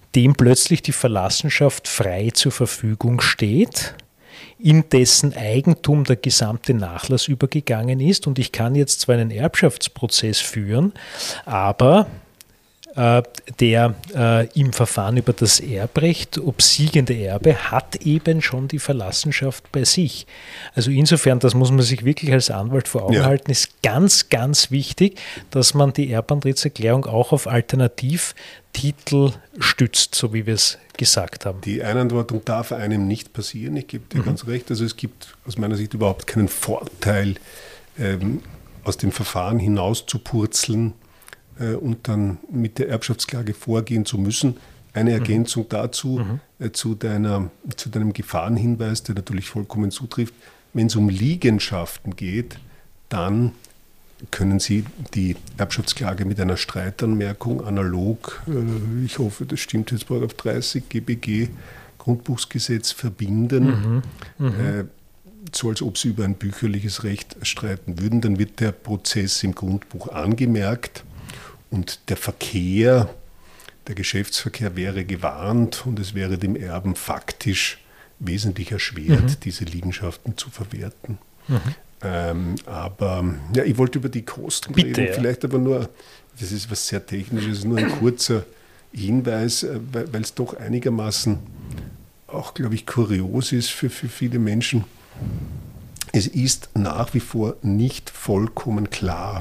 dem plötzlich die Verlassenschaft frei zur Verfügung steht, in dessen Eigentum der gesamte Nachlass übergegangen ist. Und ich kann jetzt zwar einen Erbschaftsprozess führen, aber äh, der äh, im Verfahren über das Erbrecht obsiegende Erbe hat eben schon die Verlassenschaft bei sich. Also insofern, das muss man sich wirklich als Anwalt vor Augen ja. halten, ist ganz, ganz wichtig, dass man die Erbantrittserklärung auch auf Alternativtitel stützt, so wie wir es gesagt haben. Die Einantwortung darf einem nicht passieren, ich gebe dir mhm. ganz recht. Also es gibt aus meiner Sicht überhaupt keinen Vorteil, ähm, aus dem Verfahren hinaus zu purzeln äh, und dann mit der Erbschaftsklage vorgehen zu müssen. Eine Ergänzung mhm. dazu, mhm. Äh, zu, deiner, zu deinem Gefahrenhinweis, der natürlich vollkommen zutrifft. Wenn es um Liegenschaften geht, dann können Sie die Erbschaftsklage mit einer Streitanmerkung analog, äh, ich hoffe, das stimmt jetzt, Paragraph dreißig G B G, Grundbuchsgesetz verbinden, mhm, äh, so als ob Sie über ein bücherliches Recht streiten würden. Dann wird der Prozess im Grundbuch angemerkt und der Verkehr, der Geschäftsverkehr wäre gewarnt und es wäre dem Erben faktisch wesentlich erschwert, mhm. diese Liegenschaften zu verwerten. Mhm. Ähm, aber ja, ich wollte über die Kosten Bitte, reden, ja. vielleicht aber nur, das ist was sehr Technisches, nur ein kurzer Hinweis, weil es doch einigermaßen auch, glaube ich, kurios ist für, für viele Menschen. Es ist nach wie vor nicht vollkommen klar,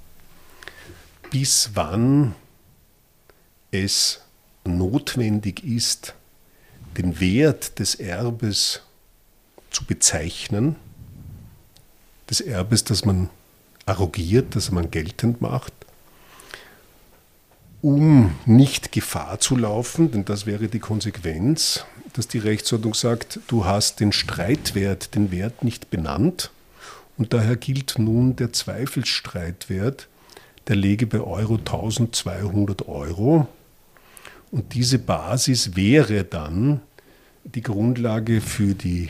bis wann es notwendig ist, den Wert des Erbes zu bezeichnen, des Erbes, das man arrogiert, das man geltend macht, um nicht Gefahr zu laufen, denn das wäre die Konsequenz, dass die Rechtsordnung sagt, du hast den Streitwert, den Wert nicht benannt und daher gilt nun der Zweifelsstreitwert, der läge bei Euro tausendzweihundert Euro und diese Basis wäre dann die Grundlage für die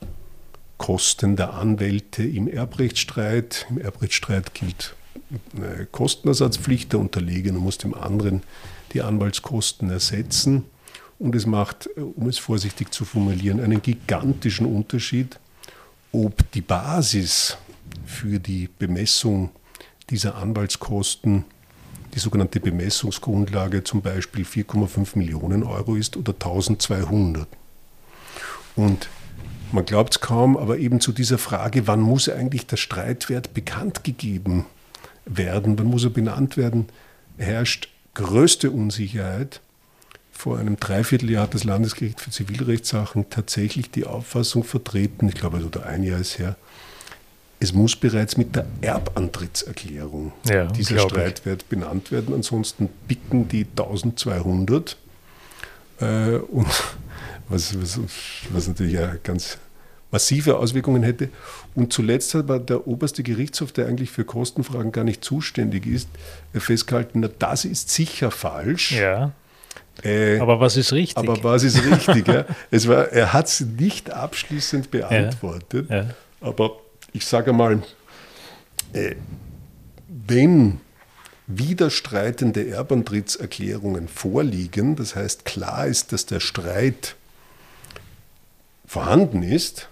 Kosten der Anwälte im Erbrechtsstreit. Im Erbrechtsstreit gilt eine Kostenersatzpflicht, der Unterlegene muss dem anderen die Anwaltskosten ersetzen. Und es macht, um es vorsichtig zu formulieren, einen gigantischen Unterschied, ob die Basis für die Bemessung dieser Anwaltskosten, die sogenannte Bemessungsgrundlage, zum Beispiel vier Komma fünf Millionen Euro ist oder tausendzweihundert. Und man glaubt es kaum, aber eben zu dieser Frage, wann muss eigentlich der Streitwert bekannt gegeben werden, wann muss er benannt werden, herrscht größte Unsicherheit. Vor einem Dreivierteljahr hat das Landesgericht für Zivilrechtssachen tatsächlich die Auffassung vertreten, ich glaube, also ein Jahr ist her, es muss bereits mit der Erbantrittserklärung ja, dieser Streitwert benannt werden, ansonsten bicken die tausendzweihundert äh, und Was, was, was natürlich ja ganz massive Auswirkungen hätte. Und zuletzt hat aber der oberste Gerichtshof, der eigentlich für Kostenfragen gar nicht zuständig ist, festgehalten, na, das ist sicher falsch. Ja. Äh, aber was ist richtig? Aber was ist richtig? ja? es war, er hat es nicht abschließend beantwortet. Ja. Ja. Aber ich sage mal, äh, wenn widerstreitende Erbantrittserklärungen vorliegen, das heißt klar ist, dass der Streit vorhanden ist,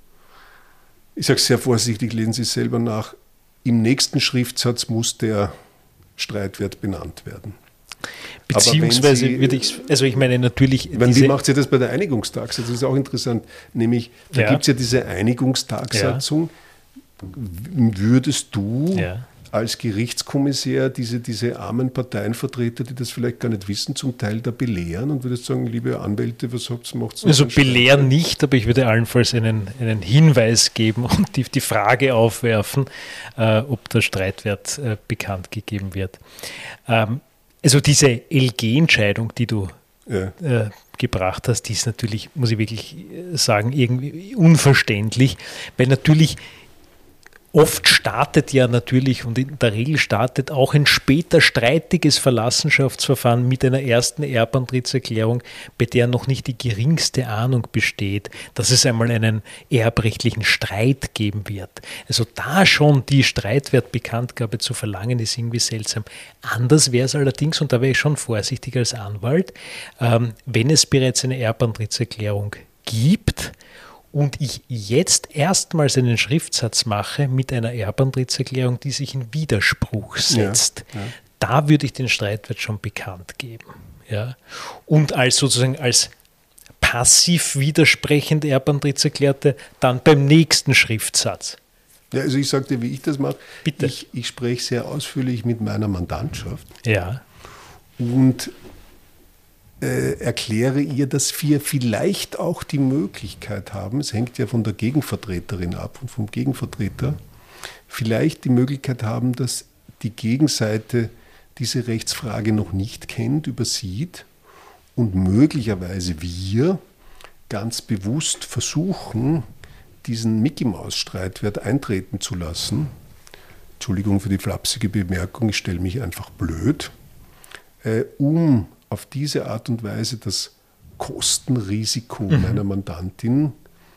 ich sage sehr vorsichtig, lesen Sie es selber nach, im nächsten Schriftsatz muss der Streitwert benannt werden. Beziehungsweise Sie, würde ich, also ich meine natürlich... Meine, wie macht sie das bei der Einigungstagssatzung? Das ist auch interessant, nämlich da ja. gibt es ja diese Einigungstagssatzung. Ja. Würdest du... Ja. als Gerichtskommissär diese, diese armen Parteienvertreter, die das vielleicht gar nicht wissen, zum Teil da belehren und würdest sagen, liebe Anwälte, was habt ihr, macht Also belehren nicht, aber ich würde allenfalls einen, einen Hinweis geben und die, die Frage aufwerfen, äh, ob der Streitwert äh, bekannt gegeben wird. Ähm, also diese L G-Entscheidung, die du ja. äh, gebracht hast, die ist natürlich, muss ich wirklich sagen, irgendwie unverständlich, weil natürlich oft startet ja natürlich und in der Regel startet auch ein später streitiges Verlassenschaftsverfahren mit einer ersten Erbantrittserklärung, bei der noch nicht die geringste Ahnung besteht, dass es einmal einen erbrechtlichen Streit geben wird. Also da schon die Streitwertbekanntgabe zu verlangen, ist irgendwie seltsam. Anders wäre es allerdings, und da wäre ich schon vorsichtig als Anwalt, ähm, wenn es bereits eine Erbantrittserklärung gibt, und ich jetzt erstmals einen Schriftsatz mache mit einer Erbantrittserklärung, die sich in Widerspruch setzt, ja, ja. Da würde ich den Streitwert schon bekannt geben. Ja. Und als sozusagen als passiv widersprechend Erbantrittserklärte dann beim nächsten Schriftsatz. Ja, also ich sagte, wie ich das mache. Bitte. Ich, ich spreche sehr ausführlich mit meiner Mandantschaft. Ja. Und Äh, erkläre ihr, dass wir vielleicht auch die Möglichkeit haben, es hängt ja von der Gegenvertreterin ab und vom Gegenvertreter, vielleicht die Möglichkeit haben, dass die Gegenseite diese Rechtsfrage noch nicht kennt, übersieht und möglicherweise wir ganz bewusst versuchen, diesen Mickey-Maus-Streitwert eintreten zu lassen. Entschuldigung für die flapsige Bemerkung, ich stelle mich einfach blöd, äh, um auf diese Art und Weise das Kostenrisiko mhm. meiner Mandantin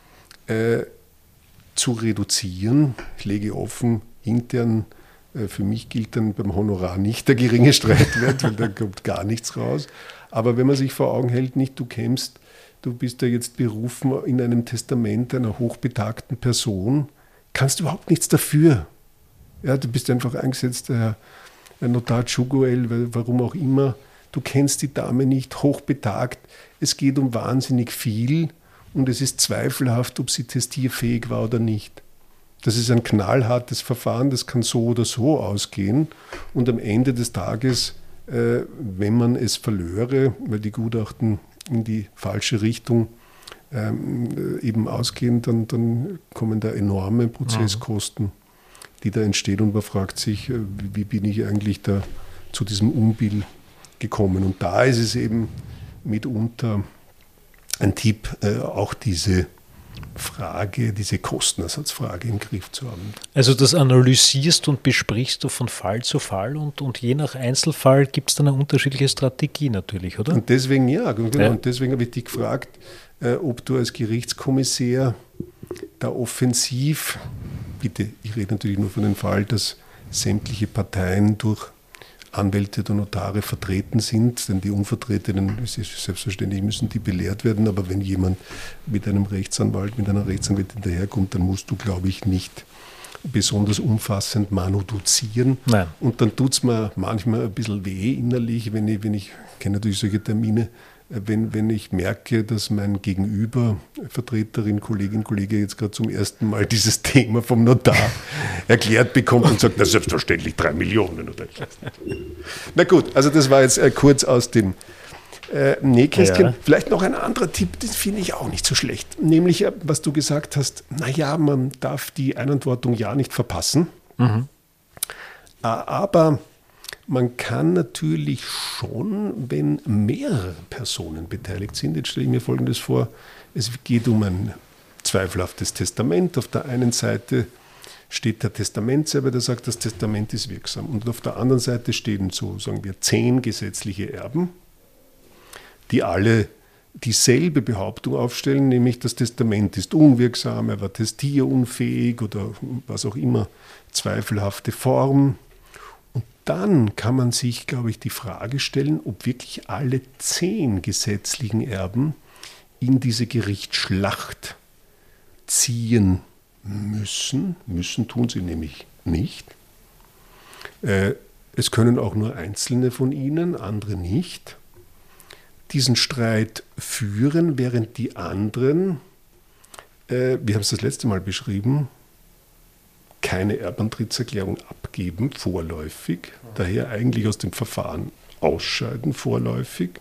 äh, zu reduzieren. Ich lege offen, intern, äh, für mich gilt dann beim Honorar nicht der geringe Streitwert, weil da kommt gar nichts raus. Aber wenn man sich vor Augen hält, nicht du kämpfst, du bist da jetzt berufen in einem Testament einer hochbetagten Person, kannst überhaupt nichts dafür. Ja, du bist einfach eingesetzt, Herr Notar Tschugoel, warum auch immer. Du kennst die Dame nicht, hochbetagt, es geht um wahnsinnig viel und es ist zweifelhaft, ob sie testierfähig war oder nicht. Das ist ein knallhartes Verfahren, das kann so oder so ausgehen und am Ende des Tages, äh, wenn man es verlöre, weil die Gutachten in die falsche Richtung ähm, eben ausgehen, dann, dann kommen da enorme Prozesskosten, die da entstehen und man fragt sich, äh, wie bin ich eigentlich da zu diesem Unbill gekommen. Und da ist es eben mitunter ein Tipp, äh, auch diese Frage, diese Kostenersatzfrage im Griff zu haben. Also das analysierst und besprichst du von Fall zu Fall und, und je nach Einzelfall gibt es dann eine unterschiedliche Strategie natürlich, oder? Und deswegen ja, genau. Ja. Und deswegen habe ich dich gefragt, äh, ob du als Gerichtskommissär da offensiv, bitte, ich rede natürlich nur von dem Fall, dass sämtliche Parteien durch Anwälte oder Notare vertreten sind, denn die Unvertretenen, selbstverständlich müssen die belehrt werden, aber wenn jemand mit einem Rechtsanwalt, mit einer Rechtsanwältin daherkommt, dann musst du, glaube ich, nicht besonders umfassend manuduzieren. Nein. Und dann tut es mir manchmal ein bisschen weh innerlich, wenn ich, wenn ich kenne natürlich solche Termine, wenn, wenn ich merke, dass mein Gegenüber, Vertreterin, Kollegin, Kollege jetzt gerade zum ersten Mal dieses Thema vom Notar erklärt bekommt und sagt, na selbstverständlich drei Millionen oder ich weiß nicht. Na gut, also das war jetzt äh, kurz aus dem äh, Nähkästchen. Ja. Vielleicht noch ein anderer Tipp, den finde ich auch nicht so schlecht. Nämlich, äh, was du gesagt hast, naja, man darf die Einantwortung ja nicht verpassen, mhm. äh, aber man kann natürlich schon, wenn mehrere Personen beteiligt sind, jetzt stelle ich mir Folgendes vor, es geht um ein zweifelhaftes Testament. Auf der einen Seite steht der Testamentserbe, der sagt, das Testament ist wirksam. Und auf der anderen Seite stehen so, sagen wir, zehn gesetzliche Erben, die alle dieselbe Behauptung aufstellen, nämlich das Testament ist unwirksam, er war testierunfähig oder was auch immer, zweifelhafte Form. Und dann kann man sich, glaube ich, die Frage stellen, ob wirklich alle zehn gesetzlichen Erben in diese Gerichtsschlacht ziehen müssen. Müssen tun sie nämlich nicht. Äh, es können auch nur einzelne von ihnen, andere nicht, diesen Streit führen, während die anderen, äh, wir haben es das letzte Mal beschrieben, keine Erbantrittserklärung abgeben, vorläufig, daher eigentlich aus dem Verfahren ausscheiden, vorläufig.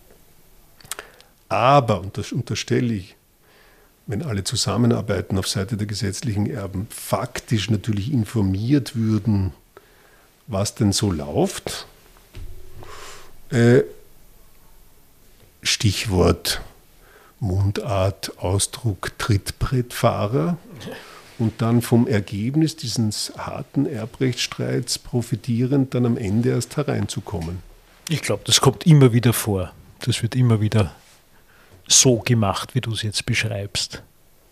Aber, und das unterstelle ich, wenn alle zusammenarbeiten auf Seite der gesetzlichen Erben, faktisch natürlich informiert würden, was denn so läuft. Äh, Stichwort Mundart, Ausdruck Trittbrettfahrer. und dann vom Ergebnis dieses harten Erbrechtsstreits profitierend dann am Ende erst hereinzukommen. Ich glaube, das kommt immer wieder vor. Das wird immer wieder so gemacht, wie du es jetzt beschreibst.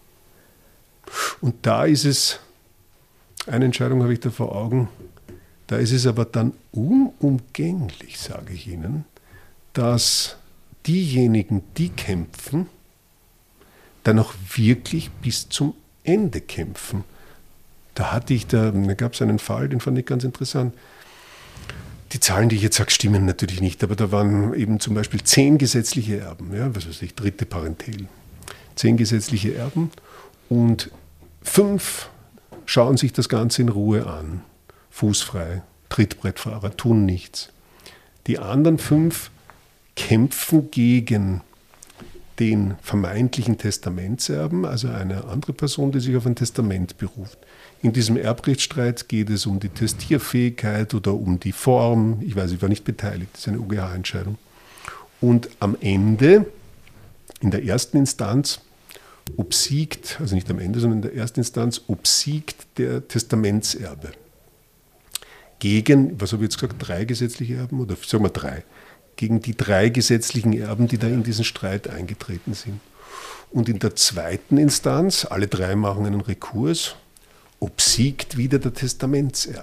Und da ist es, eine Entscheidung habe ich da vor Augen, da ist es aber dann unumgänglich, sage ich Ihnen, dass diejenigen, die kämpfen, dann auch wirklich bis zum Ende kämpfen. Da hatte ich, da, da gab es einen Fall, den fand ich ganz interessant. Die Zahlen, die ich jetzt sage, stimmen natürlich nicht, aber da waren eben zum Beispiel zehn gesetzliche Erben, ja, was weiß ich, dritte Parentel. Zehn gesetzliche Erben und fünf schauen sich das Ganze in Ruhe an. Fußfrei, Trittbrettfahrer, tun nichts. Die anderen fünf kämpfen gegen den vermeintlichen Testamentserben, also eine andere Person, die sich auf ein Testament beruft. In diesem Erbrechtsstreit geht es um die Testierfähigkeit oder um die Form. Ich weiß, ich war nicht beteiligt, das ist eine U G H-Entscheidung. Und am Ende, in der ersten Instanz, obsiegt, also nicht am Ende, sondern in der ersten Instanz, obsiegt der Testamentserbe. Gegen, was habe ich jetzt gesagt, drei gesetzliche Erben oder sagen wir drei, gegen die drei gesetzlichen Erben, die da in diesen Streit eingetreten sind. Und in der zweiten Instanz, alle drei machen einen Rekurs, obsiegt wieder der Testamentserbe.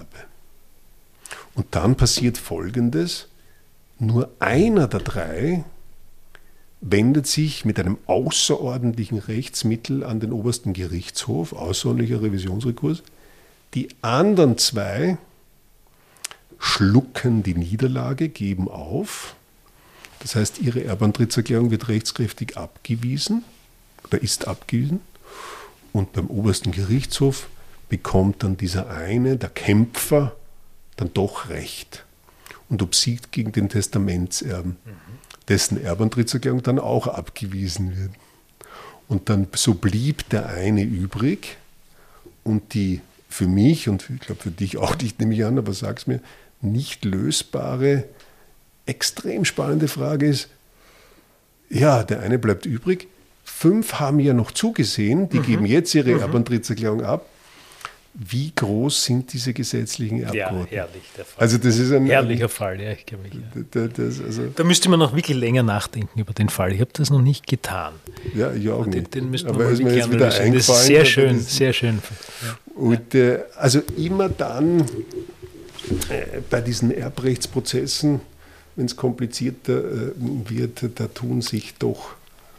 Und dann passiert Folgendes, nur einer der drei wendet sich mit einem außerordentlichen Rechtsmittel an den obersten Gerichtshof, außerordentlicher Revisionsrekurs. Die anderen zwei schlucken die Niederlage, geben auf. Das heißt, ihre Erbantrittserklärung wird rechtskräftig abgewiesen oder ist abgewiesen. Und beim obersten Gerichtshof bekommt dann dieser eine, der Kämpfer, dann doch Recht und obsiegt gegen den Testamentserben, mhm. dessen Erbantrittserklärung dann auch abgewiesen wird. Und dann so blieb der eine übrig und die für mich und ich glaube für dich auch nicht, nehme ich an, aber sag's mir, nicht lösbare, extrem spannende Frage ist, ja, der eine bleibt übrig, fünf haben ja noch zugesehen, die mhm. geben jetzt ihre mhm. Erbantrittserklärung ab. Wie groß sind diese gesetzlichen Erbquoten? Ja, herrlich, der Fall. Also das ist ein herrlicher ein, Fall, ja, ich kenne mich. Ja. Da, das, also da müsste man noch wirklich länger nachdenken über den Fall. Ich habe das noch nicht getan. Ja, ich auch den, nicht. Den müssten Aber wir mal wirklich analysieren. Das ist sehr schön, ist, sehr schön. Ja. Und äh, also immer dann äh, bei diesen Erbrechtsprozessen, wenn es komplizierter äh, wird, da tun sich doch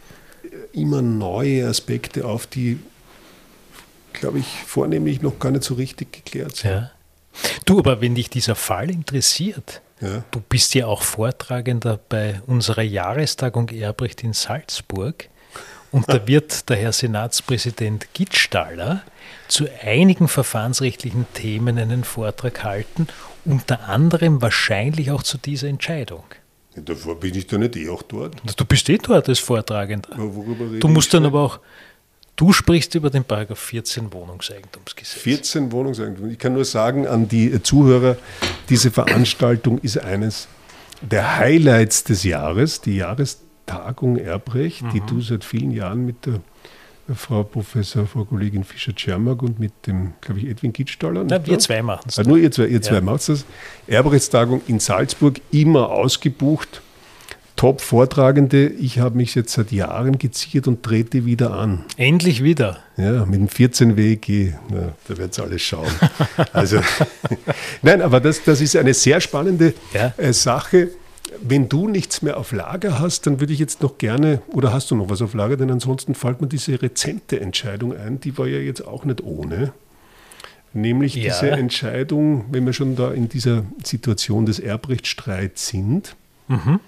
immer neue Aspekte auf, die, glaube ich, vornehmlich noch gar nicht so richtig geklärt sind. Ja. Du, aber wenn dich dieser Fall interessiert, ja. du bist ja auch Vortragender bei unserer Jahrestagung Erbrecht in Salzburg und da wird der Herr Senatspräsident Gittstaller zu einigen verfahrensrechtlichen Themen einen Vortrag halten, unter anderem wahrscheinlich auch zu dieser Entscheidung. Ja, davor bin ich da nicht eh auch dort. Du bist eh dort als Vortragender. Ja, worüber rede du musst ich dann aber auch, du sprichst über den Paragraph vierzehn Wohnungseigentumsgesetz. vierzehn Wohnungseigentum. Ich kann nur sagen an die Zuhörer, diese Veranstaltung ist eines der Highlights des Jahres, die Jahrestagung Erbrecht, mhm. die du seit vielen Jahren mit der Frau Professor, Frau Kollegin Fischer-Czermak und mit dem, glaube ich, Edwin Gittstaller. Nein, wir zwei machen es. Ah, nur ihr zwei, ihr zwei ja. macht das. Erbrechtstagung in Salzburg, immer ausgebucht. Top-Vortragende. Ich habe mich jetzt seit Jahren geziert und trete wieder an. Endlich wieder. Ja, mit dem vierzehn W G. Ja, da wird es alles schauen. Also, nein, aber das, das ist eine sehr spannende ja. äh, Sache. Wenn du nichts mehr auf Lager hast, dann würde ich jetzt noch gerne, oder hast du noch was auf Lager, denn ansonsten fällt mir diese rezente Entscheidung ein, die war ja jetzt auch nicht ohne. Nämlich ja. diese Entscheidung, wenn wir schon da in dieser Situation des Erbrechtsstreits sind, mhm.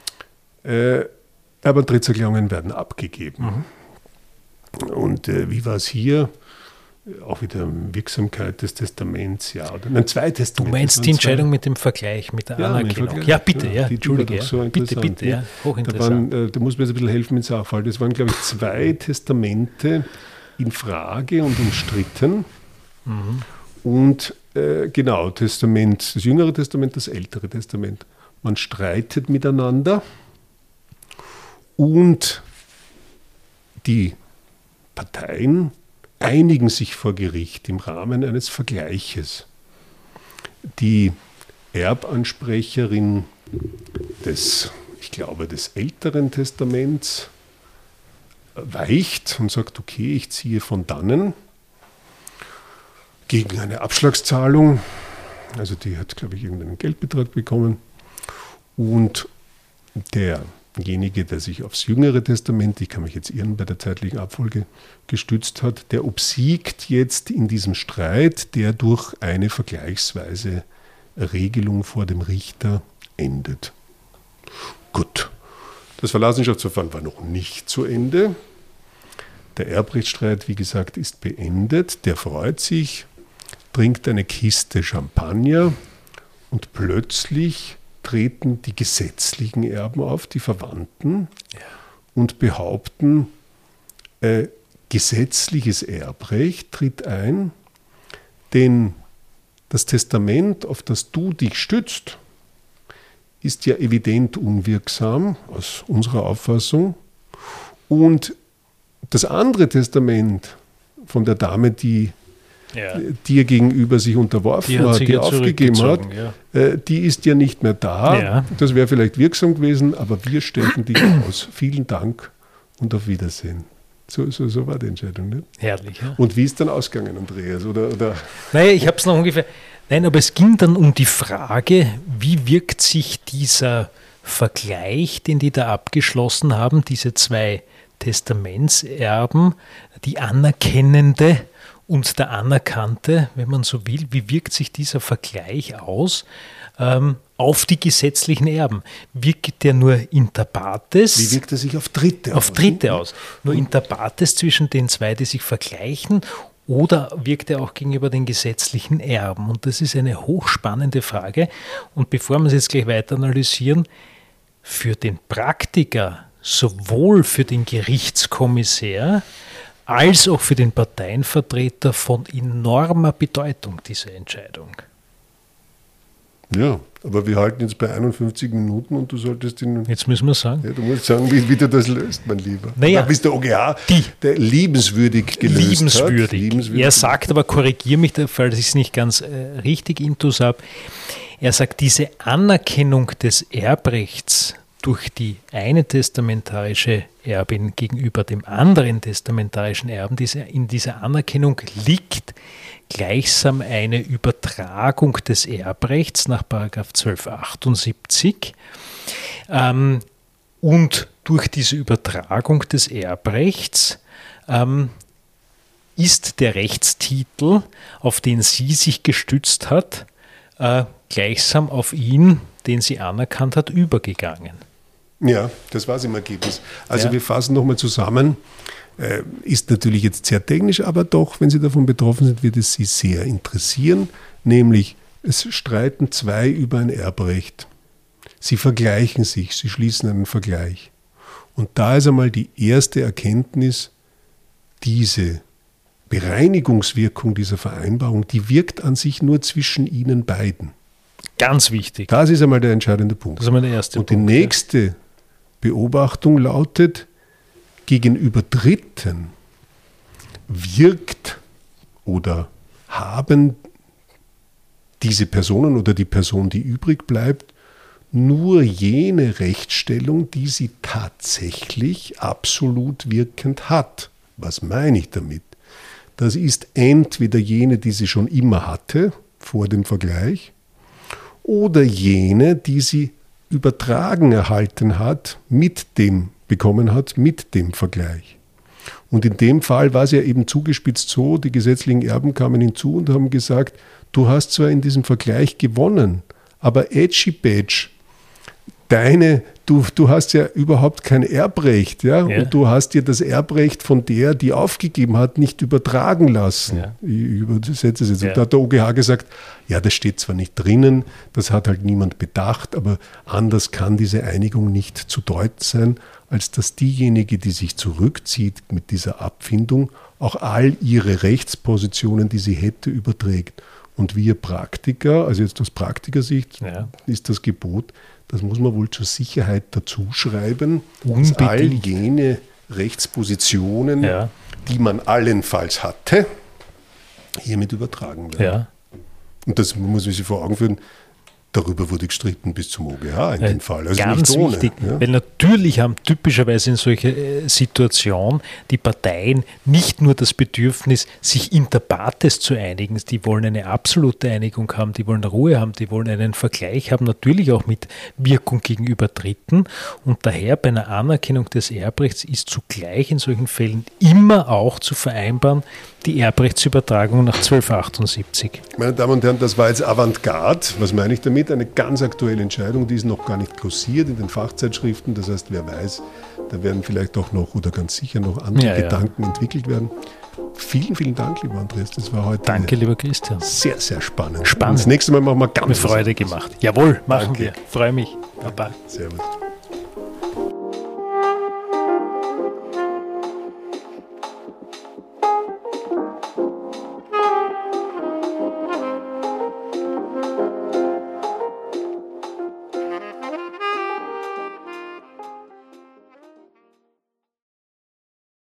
äh, Erbantrittserklärungen werden abgegeben. Mhm. Und äh, wie war es hier? Auch wieder Wirksamkeit des Testaments, ja. Oder nein, zwei Testamente. Du meinst die Entscheidung zwei. mit dem Vergleich, mit der ja, Anerkennung? Vergleich, ja, bitte, ja, ja entschuldige. So bitte, bitte, ja, hochinteressant. Da, waren, äh, da muss mir jetzt ein bisschen helfen mit Sachverhalt. Das waren, glaube ich, zwei Testamente in Frage und umstritten. Mhm. Und äh, genau, Testament, das Jüngere Testament, das Ältere Testament. Man streitet miteinander und die Parteien einigen sich vor Gericht im Rahmen eines Vergleiches. Die Erbansprecherin des, ich glaube, des Älteren Testaments weicht und sagt, okay, ich ziehe von dannen gegen eine Abschlagszahlung. Also die hat, glaube ich, irgendeinen Geldbetrag bekommen. Und derjenige, der sich aufs Jüngere Testament, ich kann mich jetzt irren, bei der zeitlichen Abfolge gestützt hat, der obsiegt jetzt in diesem Streit, der durch eine vergleichsweise Regelung vor dem Richter endet. Gut, das Verlassenschaftsverfahren war noch nicht zu Ende. Der Erbrechtsstreit, wie gesagt, ist beendet. Der freut sich, trinkt eine Kiste Champagner und plötzlich treten die gesetzlichen Erben auf, die Verwandten, ja, und behaupten, äh, gesetzliches Erbrecht tritt ein, denn das Testament, auf das du dich stützt, ist ja evident unwirksam aus unserer Auffassung. Und das andere Testament von der Dame, die ja. dir gegenüber sich unterworfen die hat, hat die aufgegeben hat, ja. äh, die ist ja nicht mehr da. Ja. Das wäre vielleicht wirksam gewesen, aber wir stellen dich aus. Vielen Dank und auf Wiedersehen. So, so, so war die Entscheidung. Ne? Herrlich. Ja? Und wie ist dann ausgegangen, Andreas? Oder, oder? Naja, ich habe es noch ungefähr... Nein, aber es ging dann um die Frage, wie wirkt sich dieser Vergleich, den die da abgeschlossen haben, diese zwei Testamentserben, die Anerkennende und der Anerkannte, wenn man so will, wie wirkt sich dieser Vergleich aus ähm, auf die gesetzlichen Erben? Wirkt der nur inter partes? Wie wirkt er sich auf Dritte auf aus? Auf Dritte aus. Nur inter partes zwischen den zwei, die sich vergleichen, oder wirkt er auch gegenüber den gesetzlichen Erben? Und das ist eine hochspannende Frage. Und bevor wir es jetzt gleich weiter analysieren, für den Praktiker, sowohl für den Gerichtskommissär als auch für den Parteienvertreter von enormer Bedeutung, diese Entscheidung. Ja, aber wir halten jetzt bei einundfünfzig Minuten und du solltest ihn... Jetzt müssen wir sagen. Ja, du musst sagen, wie, wie du das löst, mein Lieber. Naja, da bist der O G H, die, der liebenswürdig gelöst liebenswürdig. hat. Liebenswürdig. Er sagt, aber korrigiere mich, falls ich es nicht ganz äh, richtig intus habe, er sagt, diese Anerkennung des Erbrechts durch die eine testamentarische Erbin gegenüber dem anderen testamentarischen Erben, diese, in dieser Anerkennung liegt gleichsam eine Übertragung des Erbrechts nach Paragraph zwölfhundertachtundsiebzig. Ähm, und durch diese Übertragung des Erbrechts ähm, ist der Rechtstitel, auf den sie sich gestützt hat, äh, gleichsam auf ihn, den sie anerkannt hat, übergegangen. Ja, das war es im Ergebnis. Also ja. wir fassen nochmal zusammen. Äh, ist natürlich jetzt sehr technisch, aber doch, wenn Sie davon betroffen sind, wird es Sie sehr interessieren. Nämlich, es streiten zwei über ein Erbrecht. Sie vergleichen sich, sie schließen einen Vergleich. Und da ist einmal die erste Erkenntnis, diese Bereinigungswirkung dieser Vereinbarung, die wirkt an sich nur zwischen ihnen beiden. Ganz wichtig. Das ist einmal der entscheidende Punkt. Das ist einmal der erste Und Punkt. die nächste Beobachtung lautet, gegenüber Dritten wirkt oder haben diese Personen oder die Person, die übrig bleibt, nur jene Rechtsstellung, die sie tatsächlich absolut wirkend hat. Was meine ich damit? Das ist entweder jene, die sie schon immer hatte, vor dem Vergleich, oder jene, die sie übertragen erhalten hat, mit dem bekommen hat, mit dem Vergleich. Und in dem Fall war es ja eben zugespitzt so, die gesetzlichen Erben kamen hinzu und haben gesagt, du hast zwar in diesem Vergleich gewonnen, aber Edgy Badge, deine, du, du hast ja überhaupt kein Erbrecht, ja? ja, und du hast dir das Erbrecht von der, die aufgegeben hat, nicht übertragen lassen. Ja. Ich übersetze es jetzt. Ja. Und da hat der O G H gesagt, ja, das steht zwar nicht drinnen, das hat halt niemand bedacht, aber anders kann diese Einigung nicht zu deuten sein, als dass diejenige, die sich zurückzieht mit dieser Abfindung, auch all ihre Rechtspositionen, die sie hätte, überträgt. Und wir Praktiker, also jetzt aus Praktikersicht, ja. ist das Gebot, das muss man wohl zur Sicherheit dazu schreiben, dass all jene Rechtspositionen, Ja. die man allenfalls hatte, hiermit übertragen werden. Ja. Und das muss man sich vor Augen führen, darüber wurde gestritten bis zum O G H in dem Fall. Also Ganz nicht ohne. wichtig, Ja. weil natürlich haben typischerweise in solcher äh, Situation die Parteien nicht nur das Bedürfnis, sich inter partes zu einigen, die wollen eine absolute Einigung haben, die wollen Ruhe haben, die wollen einen Vergleich haben, natürlich auch mit Wirkung gegenüber Dritten, und daher bei einer Anerkennung des Erbrechts ist zugleich in solchen Fällen immer auch zu vereinbaren die Erbrechtsübertragung nach zwölfhundertachtundsiebzig. Meine Damen und Herren, das war jetzt Avantgarde. Was meine ich damit? Eine ganz aktuelle Entscheidung, die ist noch gar nicht glossiert in den Fachzeitschriften. Das heißt, wer weiß, da werden vielleicht auch noch oder ganz sicher noch andere Ja, ja. Gedanken entwickelt werden. Vielen, vielen Dank, lieber Andreas. Das war heute Danke, lieber Christian. sehr, sehr spannend. Spannend. Und das nächste Mal machen wir ganz Mit was Freude anderes. gemacht. Jawohl, machen Danke. wir. Freue mich. Baba. Servus.